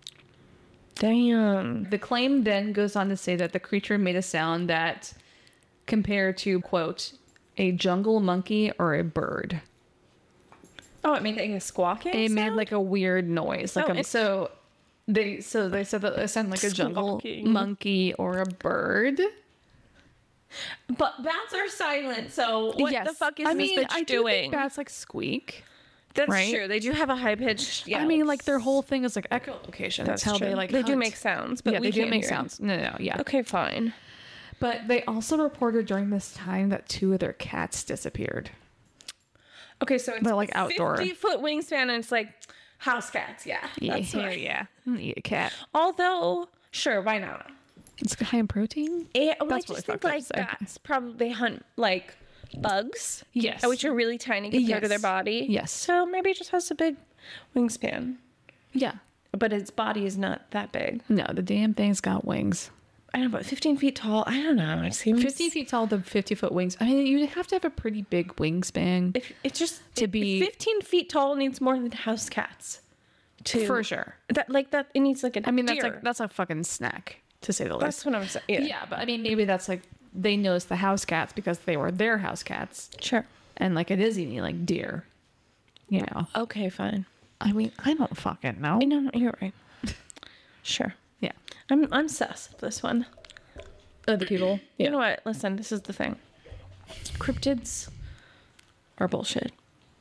Damn. The claim then goes on to say that the creature made a sound that compared to, quote, "a jungle monkey or a bird." Oh, it made like a squawking It made sound? like a weird noise. Like Oh, so they said that it sounded like a jungle Squawking. monkey or a bird. But bats are silent, so what the fuck is I this mean, bitch I do doing? think bats like squeak. That's right? true. They do have a high pitched. I mean, like their whole thing is like echolocation. That's how they like. They do hunt. make sounds, but Yeah, we they do can't make hear 'em. sounds. No, yeah. Okay, fine. But they also reported during this time that 2 of their cats disappeared. Okay, so it's They're, like, outdoor. 50-foot wingspan, and it's like house cats. Yeah, that's right. yeah. Eat a cat. Although, sure, why not? It's high in protein. Well, I That's just really think fucked up like to say. bats probably hunt like bugs. Yes. Which are really tiny compared to their Yes. body. Yes. So maybe it just has a big wingspan, Yeah. but its body is not that big. No, the damn thing's got wings. I don't know, but 15 feet tall. I don't know. It seems 15 feet tall, the 50-foot wings. I mean, you have to have a pretty big wingspan. If it's just To be- 15 feet tall needs more than house cats. For sure. That it needs like a I mean, deer. that's a fucking snack, to say the least. That's what I'm saying. Yeah. Yeah, but I mean, maybe that's like they noticed the house cats because they were their house cats, Sure. and like it is eating like deer. You know. Okay, fine. I mean, I don't fucking know. No, you're right. Sure. Yeah. I'm sus of this one. Other people. You know what? Listen, this is the thing. Cryptids are bullshit.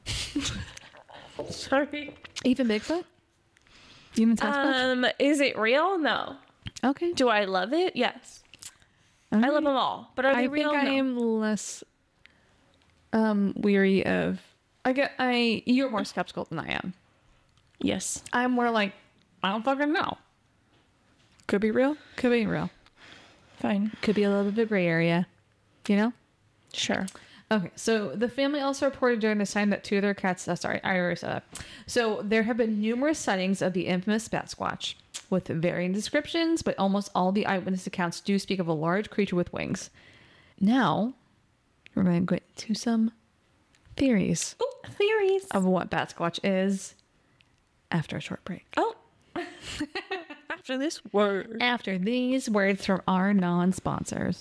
Sorry. Even Bigfoot. Even Sasquatch. Is it real? No. Okay. Do I love it? Yes. I love them all. But are they I real? think I No. am less weary of. You're more skeptical than I am. Yes. I'm more like, I don't fucking know. Could be real. Could be real. Fine. Could be a little bit of gray area. You know? Sure. Okay, so the family also reported during this time that 2 of their cats. Sorry, I already said that. So there have been numerous sightings of the infamous Bat Squatch with varying descriptions, but almost all the eyewitness accounts do speak of a large creature with wings. Now, we're going to get into some theories Ooh, theories. of what Bat Squatch is after a short break. Oh. After this word. After these words from our non-sponsors.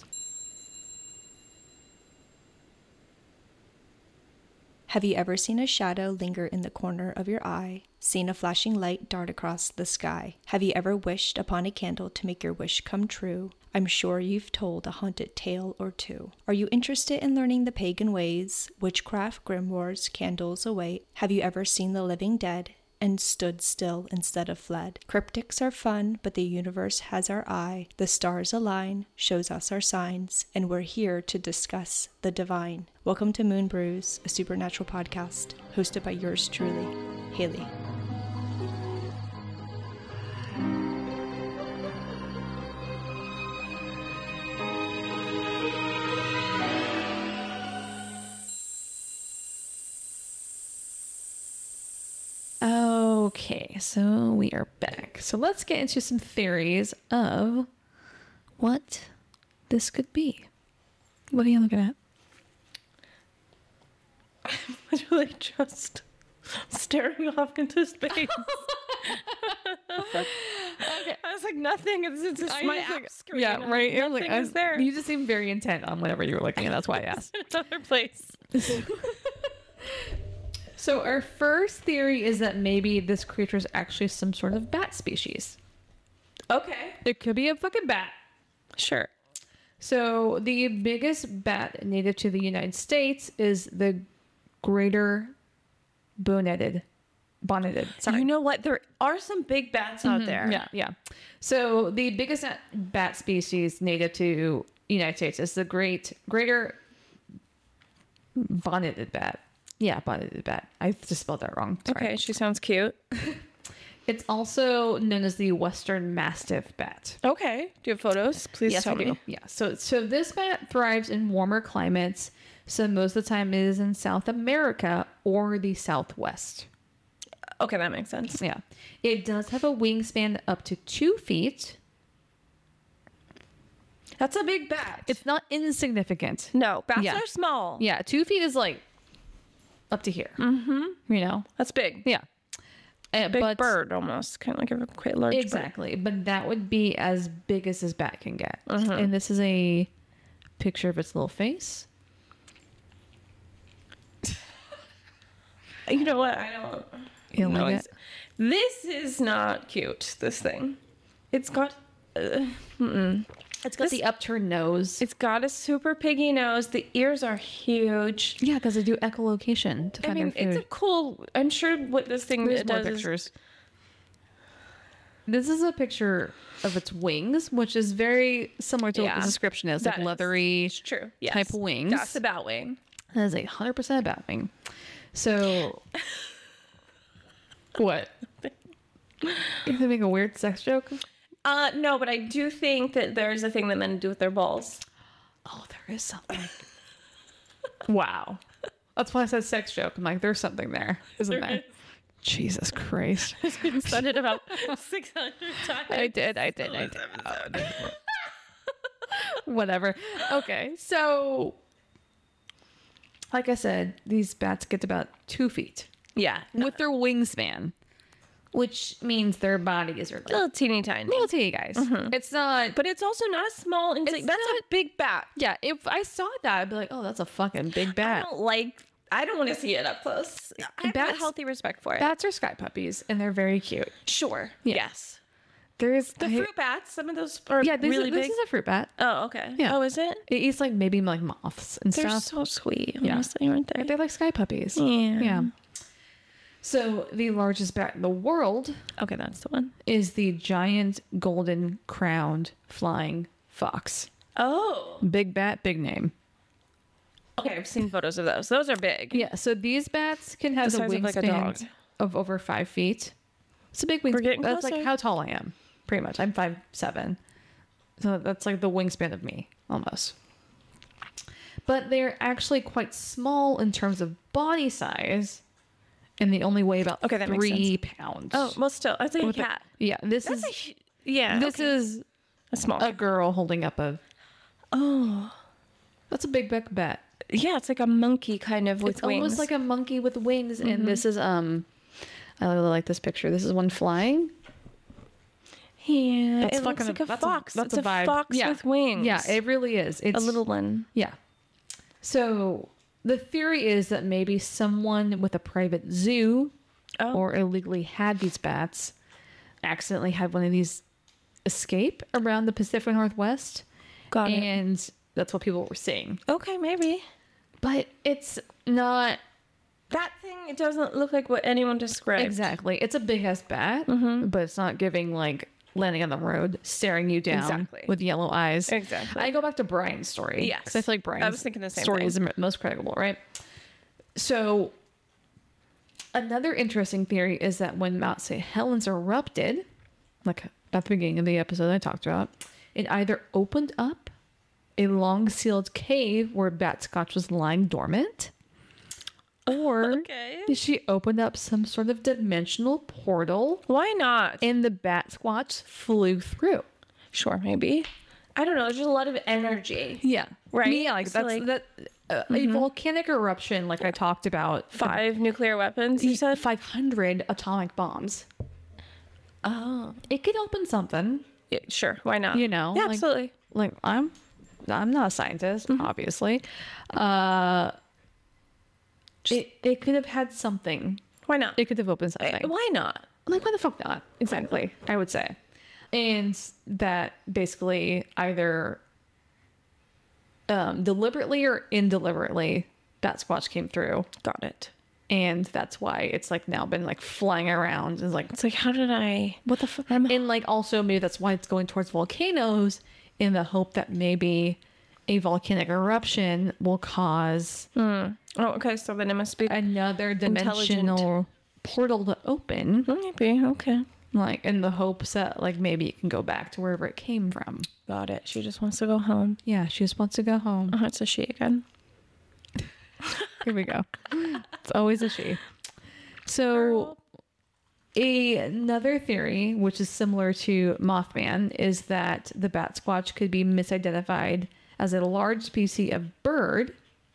Have you ever seen a shadow linger in the corner of your eye, seen a flashing light dart across the sky? Have you ever wished upon a candle to make your wish come true? I'm sure you've told a haunted tale or two. Are you interested in learning the pagan ways, witchcraft, grimoires, candles await? Have you ever seen the living dead and stood still instead of fled? Cryptics are fun, but the universe has our eye. The stars align, shows us our signs, and we're here to discuss the divine. Welcome to Moon Brews, a supernatural podcast, hosted by yours truly, Haley. Okay, so we are back. So let's get into some theories of what this could be. What are you looking at? I'm literally just staring off into space. I was like, nothing. It's just my app screen. Yeah, I'm right. Like, I was nothing like, is there. You just seemed very intent on whatever you were looking at. That's why I asked. Another place. So our first theory is that maybe this creature is actually some sort of bat species. Okay. It could be a fucking bat. Sure. So the biggest bat native to the United States is the greater bonneted. Sorry. You know what? There are some big bats out there. Yeah. So the biggest bat species native to United States is the greater bonneted bat. Yeah, bonneted bat. I just spelled that wrong. Sorry. Okay, she sounds cute. It's also known as the Western Mastiff bat. Okay. Do you have photos? Please Yes, tell I do. me. Yeah. So this bat thrives in warmer climates. So most of the time it is in South America or the Southwest. Okay, that makes sense. Yeah. It does have a wingspan up to 2 feet. That's a big bat. It's not insignificant. No, bats Yeah. are small. Yeah, 2 feet is like up to here. Mm-hmm. You know? That's big. Yeah. Big bird almost. Kind of like a quite large bird. Exactly. But that would be as big as this bat can get. And this is a picture of its little face. You know what? I don't You don't know. like it? This is not cute, this thing. It's got... It's got the upturned nose. It's got a super piggy nose. The ears are huge. Yeah, because they do echolocation to I find mean, their food. it's a cool... I'm sure what this thing There's more does is... pictures. This is a picture of its wings, which is very similar to what Yeah. the description is. Like That is- leathery It's true. Yes. type of wings. That's a bat wing. That is 100% a bat wing. So... What? You have to make a weird sex joke? No, but I do think that there's a thing that men do with their balls. Oh, there is something. Wow. That's why I said sex joke. I'm like, there's something there, isn't there? Jesus Christ. Said it about 600 times. I did. Whatever. Okay, so like I said, these bats get to about 2 feet Yeah. with their wingspan, which means their bodies are like Little teeny tiny. little teeny guys. It's not. But it's also not a small insect. It's That's not- a big bat. Yeah, if I saw that, I'd be like, oh, that's a fucking big bat. I don't want to see it up close. I have a Bats- healthy respect for it. Bats are sky puppies, and they're very cute. Sure. Yeah. Yes. There's The fruit bats, some of those are Yeah, really this big. is a fruit bat. Oh, okay. Yeah. Oh, is it? It eats like maybe like moths and They're stuff. so sweet, Yeah. honestly, aren't they? They're like sky puppies. Yeah. Yeah. So the largest bat in the world Okay, that's the one. is the giant golden crowned flying fox. Oh. Big bat, big name. Okay, I've seen photos of those. Those are big. Yeah, so these bats can have The a size of, like, a wingspan dog. of over 5 feet. It's a big wingspan. We're getting That's closer. like how tall I am, pretty much. I'm 5'7". So that's like the wingspan of me, almost. But they're actually quite small in terms of body size, and they only weigh about Okay, that makes 3 pounds. Oh, well, still, I think a With a- cat. Yeah, this That's is yeah. this okay. is a small. a girl holding up a. Oh. That's a big buck bat. Yeah, it's like a monkey kind of with It's wings. almost like a monkey with wings, and this is I really like this picture. This is one flying. Yeah, That's it looks fucking- like a that's a- fox. that's It's a vibe. fox Yeah. with wings. Yeah, it really is. It's a little one. Yeah. So the theory is that maybe someone with a private zoo Oh. or illegally had these bats accidentally had one of these escape around the Pacific Northwest. Got it. And that's what people were saying. Okay, maybe. But it's not That thing, it doesn't look like what anyone described. exactly. It's a big ass bat, but it's not giving like landing on the road, staring you down Exactly. with yellow eyes. Exactly. I go back to Brian's story. Yes. Because I feel like Brian's I was thinking the same story thing. is the most credible, right? So another interesting theory is that when Mount St. Helens erupted, like at the beginning of the episode I talked about, it either opened up a long sealed cave where Bat Scotch was lying dormant, or Okay. she opened up some sort of dimensional portal Why not? and the Bat Squatch flew through. Sure, maybe. I don't know. There's just a lot of energy. Yeah. Right? Yeah, like So, that's like- a volcanic eruption, like I talked about. 5 nuclear weapons, you said? 500 atomic bombs. Oh, It could open something, yeah, sure. Why not? you know? Yeah, like- absolutely. Like I'm not a scientist, obviously. It could have had something. Why not? It could have opened something. Why not? Like, why the fuck not? Exactly, I would say. And that basically either deliberately or indeliberately, that Squatch came through. Got it. And that's why it's like now been like flying around. It's like, It's like, how did I? what the fuck? And like also maybe that's why it's going towards volcanoes in the hope that maybe a volcanic eruption will cause Oh, okay. So then it must be another dimensional portal to open. maybe okay. Like in the hopes that like maybe it can go back to wherever it came from. Got it. She just wants to go home. Yeah, she just wants to go home. Oh, it's a she again. Here we go. It's always a she. So another theory, which is similar to Mothman, is that the bat squatch could be misidentified as a large species of bird,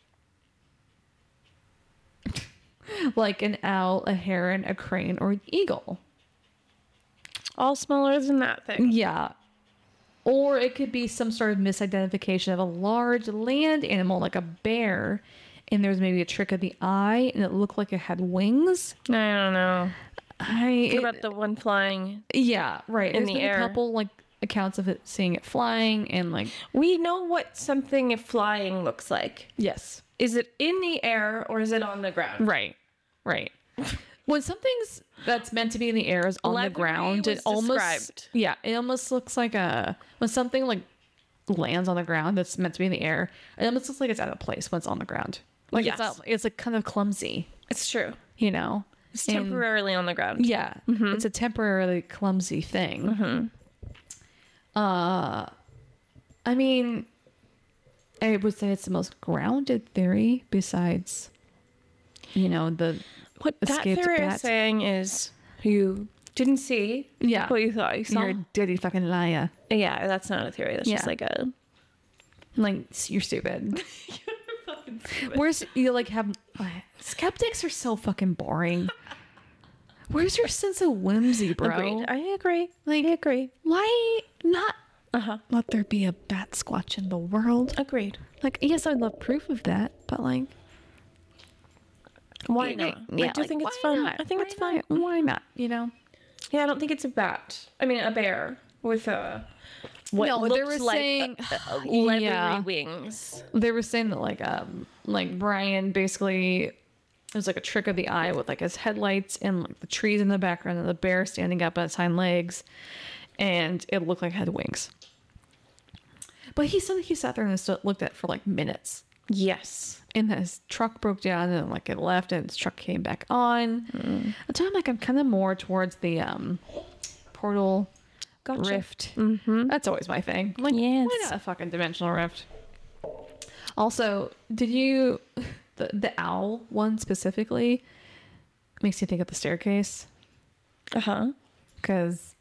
like an owl, a heron, a crane, or an eagle. All smaller than that thing. Yeah. Or it could be some sort of misidentification of a large land animal like a bear, and there's maybe a trick of the eye and it looked like it had wings. I don't know. What What about the one flying? Yeah, right. in There's the been air? a couple like accounts of it seeing it flying and like We know what something flying looks like. yes. Is it in the air or is it on the ground? Right. Right. When something's that's meant to be in the air is on the Leathery ground, it was almost described. yeah, it almost looks like when something like lands on the ground that's meant to be in the air, it almost looks like it's out of place when it's on the ground. Like Yes. it's like kind of clumsy, It's true. you know. It's And- temporarily on the ground. Yeah, it's a temporarily clumsy thing. I mean, I would say it's the most grounded theory besides, you know, the What that escaped theory bat. is saying is you didn't see Yeah. what you thought you saw. You're a dirty fucking liar. Yeah, that's not a theory. That's just Yeah. like a... Like you're stupid. Where's you like have skeptics are so fucking boring. Where's your sense of whimsy, bro? Agreed. I agree. Like, I agree. why not Uh-huh. let there be a bat squatch in the world? Agreed. Like, yes, I'd love proof of that, but like, Why not? yeah, I do like, think it's why fun. not? I think it's Why fun. not? Why not? You know? Yeah, I don't think it's a bat. I mean, a bear with a... What No, looks they were like saying- leathery Yeah. wings. They were saying that like Brian basically it was like a trick of the eye with like his headlights and like the trees in the background and the bear standing up on its hind legs, and it looked like it had wings. But he said he sat there and looked at it for like minutes. Yes. And then his truck broke down and like it left and his truck came back on. So I'm kind of more towards the portal Gotcha. rift. Mm-hmm. That's always my thing. I'm like, Yes. why not a fucking dimensional rift? Also, did you the owl one specifically makes you think of the staircase? Uh-huh. Because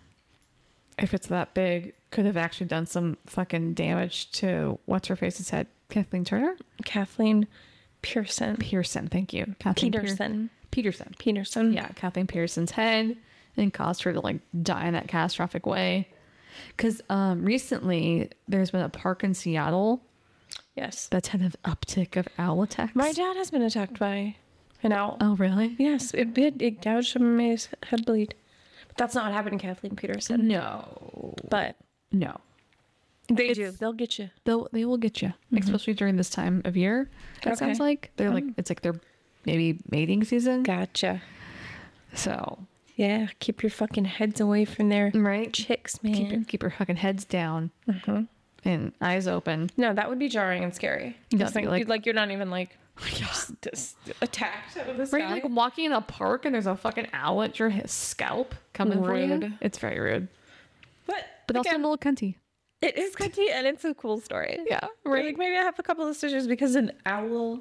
if it's that big, could have actually done some fucking damage to what's her face's head, Kathleen Turner. Kathleen Pearson. Pearson, thank you. Kathleen Peterson. Peterson. Peterson. Yeah, Kathleen Pearson's head and caused her to like die in that catastrophic way. Because recently there's been a park in Seattle Yes. that's had an uptick of owl attacks. My dad has been attacked by an owl. Oh, really? Yes, it gouged him, made his head bleed. But that's not what happened to Kathleen Peterson. No. But No. they do. They'll get you. They will get you, especially during this time of year. It Okay. sounds like they're like it's like their maybe mating season. Gotcha. So Yeah, keep your fucking heads away from their right, chicks, man. keep your fucking heads down and eyes open. No, that would be jarring and scary. Yeah, Just think, like- like you're not even like just attacked out of the Right, sky. like walking in a park and there's a fucking owl at your scalp coming for you. Rude. It's very rude, but but also a again, little cunty. it is cunty and it's a cool story. Yeah, Right. Like maybe I have a couple of stitches because an owl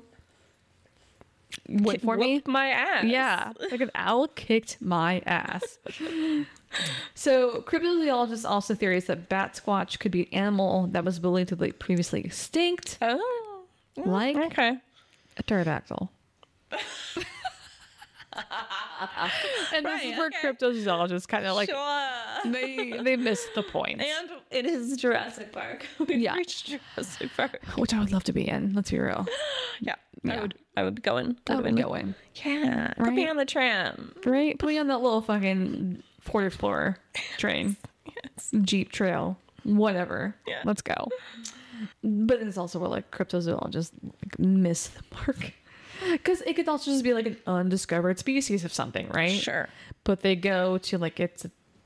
Wait for me. whooped my ass. Yeah, like an owl kicked my ass. So, cryptozoologists also theorize that bat squatch could be an animal that was believed to be previously extinct, Oh. like Okay. a pterodactyl. And this is where cryptozoologists kind of like they missed the point. And it is Jurassic Park. We've reached Jurassic Park. Which I would love to be in. Let's be real. Yeah. I would go in. I would go in. Yeah. Put me on the tram. Right? Put me on that little fucking Ford Explorer train. Yes. Jeep Trail. Whatever. Yeah. Let's go. But it's also where like cryptozoologists like, miss the mark. Because it could also just be like an undiscovered species of something, right? Sure. But they go to like it's a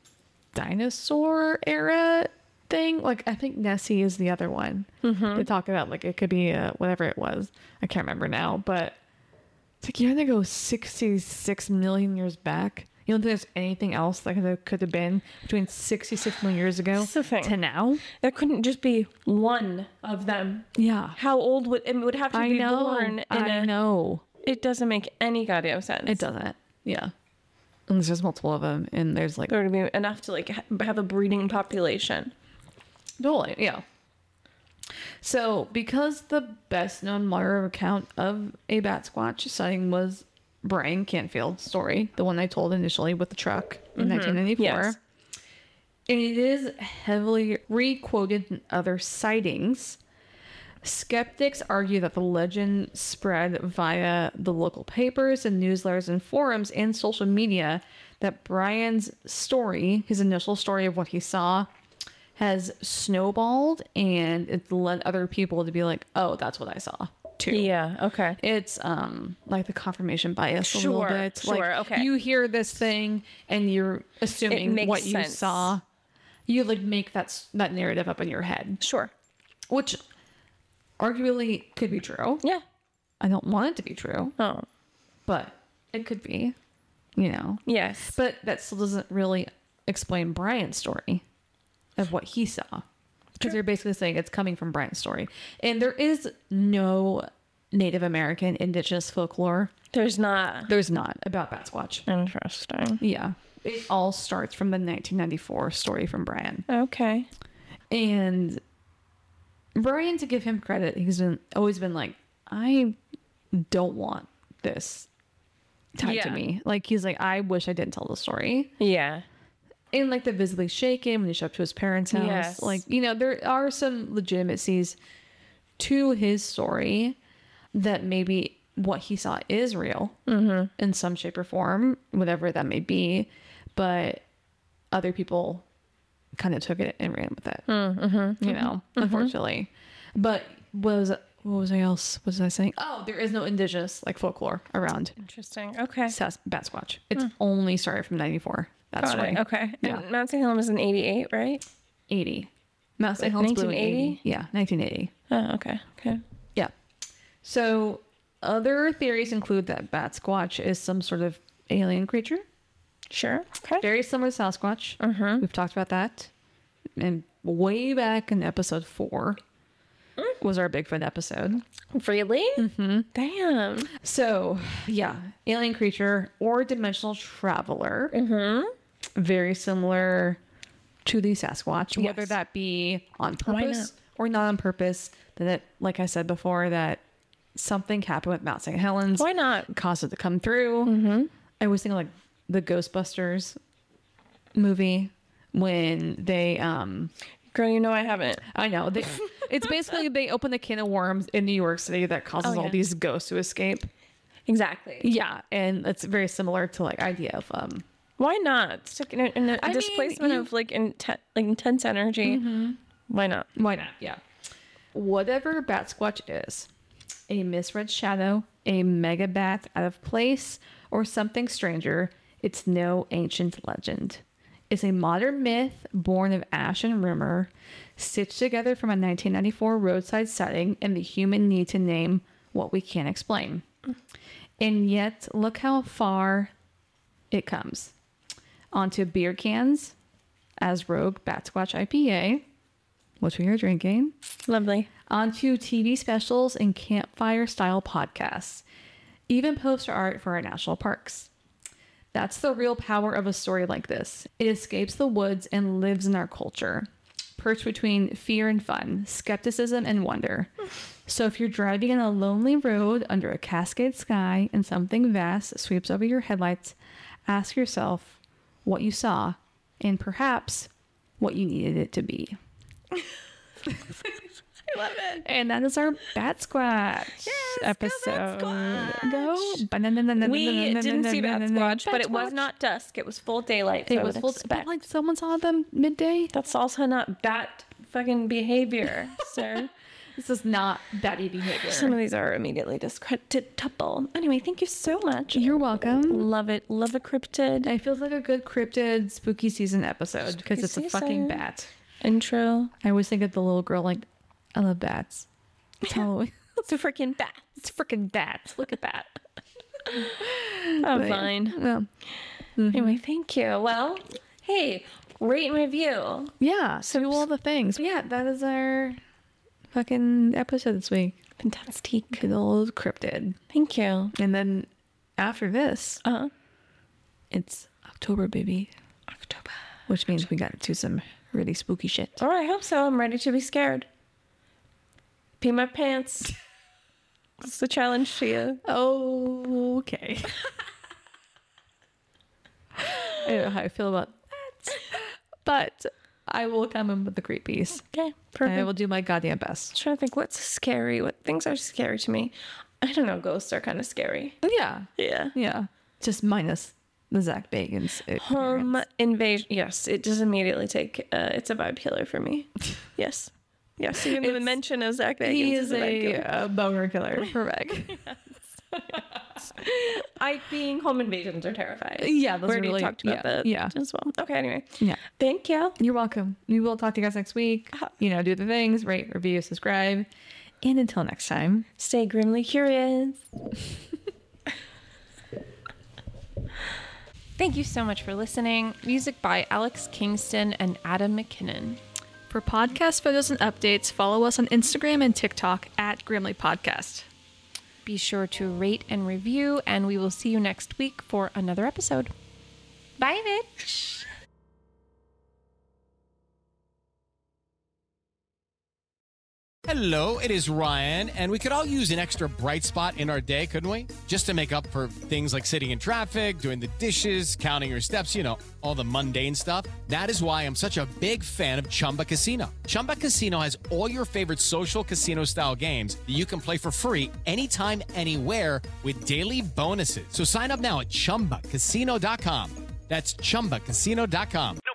dinosaur era thing. Like I think Nessie is the other one. They talk about like it could be whatever it was. I can't remember now. But it's like, they go 66 million years back. You don't think there's anything else that could have been between 66 million years ago That's the thing. to now? There couldn't just be one of them. Yeah. How old would it would have to be born? I know. It doesn't make any goddamn sense. It doesn't. Yeah. And there's multiple of them, and there's like There would be enough to like have a breeding population. totally, yeah. So, because the best known modern account of a bat squatch sighting was Brian Canfield's story, the one I told initially with the truck in 1994. Yes. And it is heavily re-quoted in other sightings. Skeptics argue that the legend spread via the local papers and newsletters and forums and social media, that Brian's story, his initial story of what he saw, has snowballed, and it's led other people to be like, oh, that's what I saw too. Yeah. Okay. It's like the confirmation bias a little Sure, bit. sure, Like, okay. you hear this thing and you're assuming makes what you sense. saw. You like make that narrative up in your head, Sure. which arguably could be true. Yeah. I don't want it to be true, Oh. but it could be, you know. Yes. But that still doesn't really explain Brian's story of what he saw. Because they're basically saying it's coming from Brian's story. And there is no Native American indigenous folklore. There's not. There's not about Bat Squatch. Interesting. Yeah. It all starts from the 1994 story from Brian. Okay. And Brian, to give him credit, he's always been like, I don't want this tied to Yeah. me. Like, he's like, I wish I didn't tell the story. Yeah. And like the visibly shaken when he showed up to his parents' house. Yes. Like, you know, there are some legitimacies to his story that maybe what he saw is real in some shape or form, whatever that may be. But other people kind of took it and ran with it, you know, unfortunately. But what was I saying? Oh, there is no indigenous like folklore around Interesting. Okay. Bat Squatch. It's only started from 94. That's Got it. right. Okay. Yeah. And Mount St. Helena was in 88, right? 80. Mount St. Helens blew in 80. 1980? Yeah, 1980. Oh, okay. Okay. Yeah. So other theories include that Bat Squatch is some sort of alien creature, Sure. Okay. very similar to Sasquatch. We've talked about that, and way back in episode 4 was our Bigfoot episode. Really? Mm-hmm. Damn. So yeah, alien creature or dimensional traveler. Very similar to the Sasquatch, whether Yes. that be on Why purpose or not on purpose. That it, like I said before, that something happened with Mount St. Helens. Why not? Caused it to come through. I was thinking like the Ghostbusters movie when they Girl, you know I haven't. I know they it's basically they open a can of worms in New York City that causes Oh, all yeah. these ghosts to escape. Exactly. Yeah, and it's very similar to like idea of Why not? It's like a I mean, displacement you- of like intense energy. Why not? why not? Yeah. Whatever Bat Squatch is, a misread shadow, a mega bat out of place, or something stranger, it's no ancient legend. It's a modern myth born of ash and rumor, stitched together from a 1994 roadside sighting and the human need to name what we can't explain. And yet, look how far it comes. Onto beer cans as Rogue Bat Squatch IPA, which we are drinking. Lovely. Onto TV specials and campfire style podcasts. Even poster art for our national parks. That's the real power of a story like this. It escapes the woods and lives in our culture. perched between fear and fun, skepticism and wonder. So if you're driving on a lonely road under a cascade sky and something vast sweeps over your headlights, ask yourself what you saw and perhaps what you needed it to be. I love it. And that is our Bat Squatch episode. Go. We didn't see Bat Squatch, but it was not dusk. It was full daylight. So It was full, but like someone saw them midday. That's also not bat fucking behavior, sir. This is not batty behavior. Some of these are immediately discreditable. Anyway, thank you so much. You're welcome. Love it. Love a cryptid. It feels like a good cryptid spooky season episode because it's a fucking bat. Intro. I always think of the little girl like, I love bats. It's Halloween. It's a freaking bat. It's freaking bats. Look at that. Oh, fine. Well, Anyway, thank you. Well, hey, rate and review. yeah. So do all the things. But yeah, that is our fucking episode this week. Fantastic. Good old cryptid. Thank you. And then after this, it's October, baby. October. Which means we got into some really spooky shit. Oh, I hope so. I'm ready to be scared. Pee my pants. It's the challenge to you. Oh, okay. I don't know how I feel about that. But I will come in with the creep piece. Okay, perfect. I will do my goddamn best. I'm trying to think what's scary. What things are scary to me? I don't know. Ghosts are kind of scary. Yeah. Yeah. Yeah. Just minus the Zach Bagans. Home invasion. Yes, it does immediately take. It's a vibe killer for me. Yes. Yes. Even the mention of Zach Bagans He is is a vibe killer. a boner killer for Meg. I being home invasions are terrifying. Yeah, those we are already really- talked about that. yeah. as well. Okay. Anyway. Yeah. Thank you. You're welcome. We will talk to you guys next week. Do the things, rate, review, subscribe. And until next time, Stay grimly curious. Thank you so much for listening. Music by Alex Kingston and Adam McKinnon. for podcast photos and updates, follow us on Instagram and TikTok at Grimly Podcast. Be sure to rate and review, and we will see you next week for another episode. Bye, bitch. Hello, it is Ryan, and we could all use an extra bright spot in our day, couldn't we? Just to make up for things like sitting in traffic, doing the dishes, counting your steps, all the mundane stuff. That is why I'm such a big fan of Chumba Casino. Chumba Casino has all your favorite social casino-style games that you can play for free anytime, anywhere with daily bonuses. So sign up now at ChumbaCasino.com. That's ChumbaCasino.com.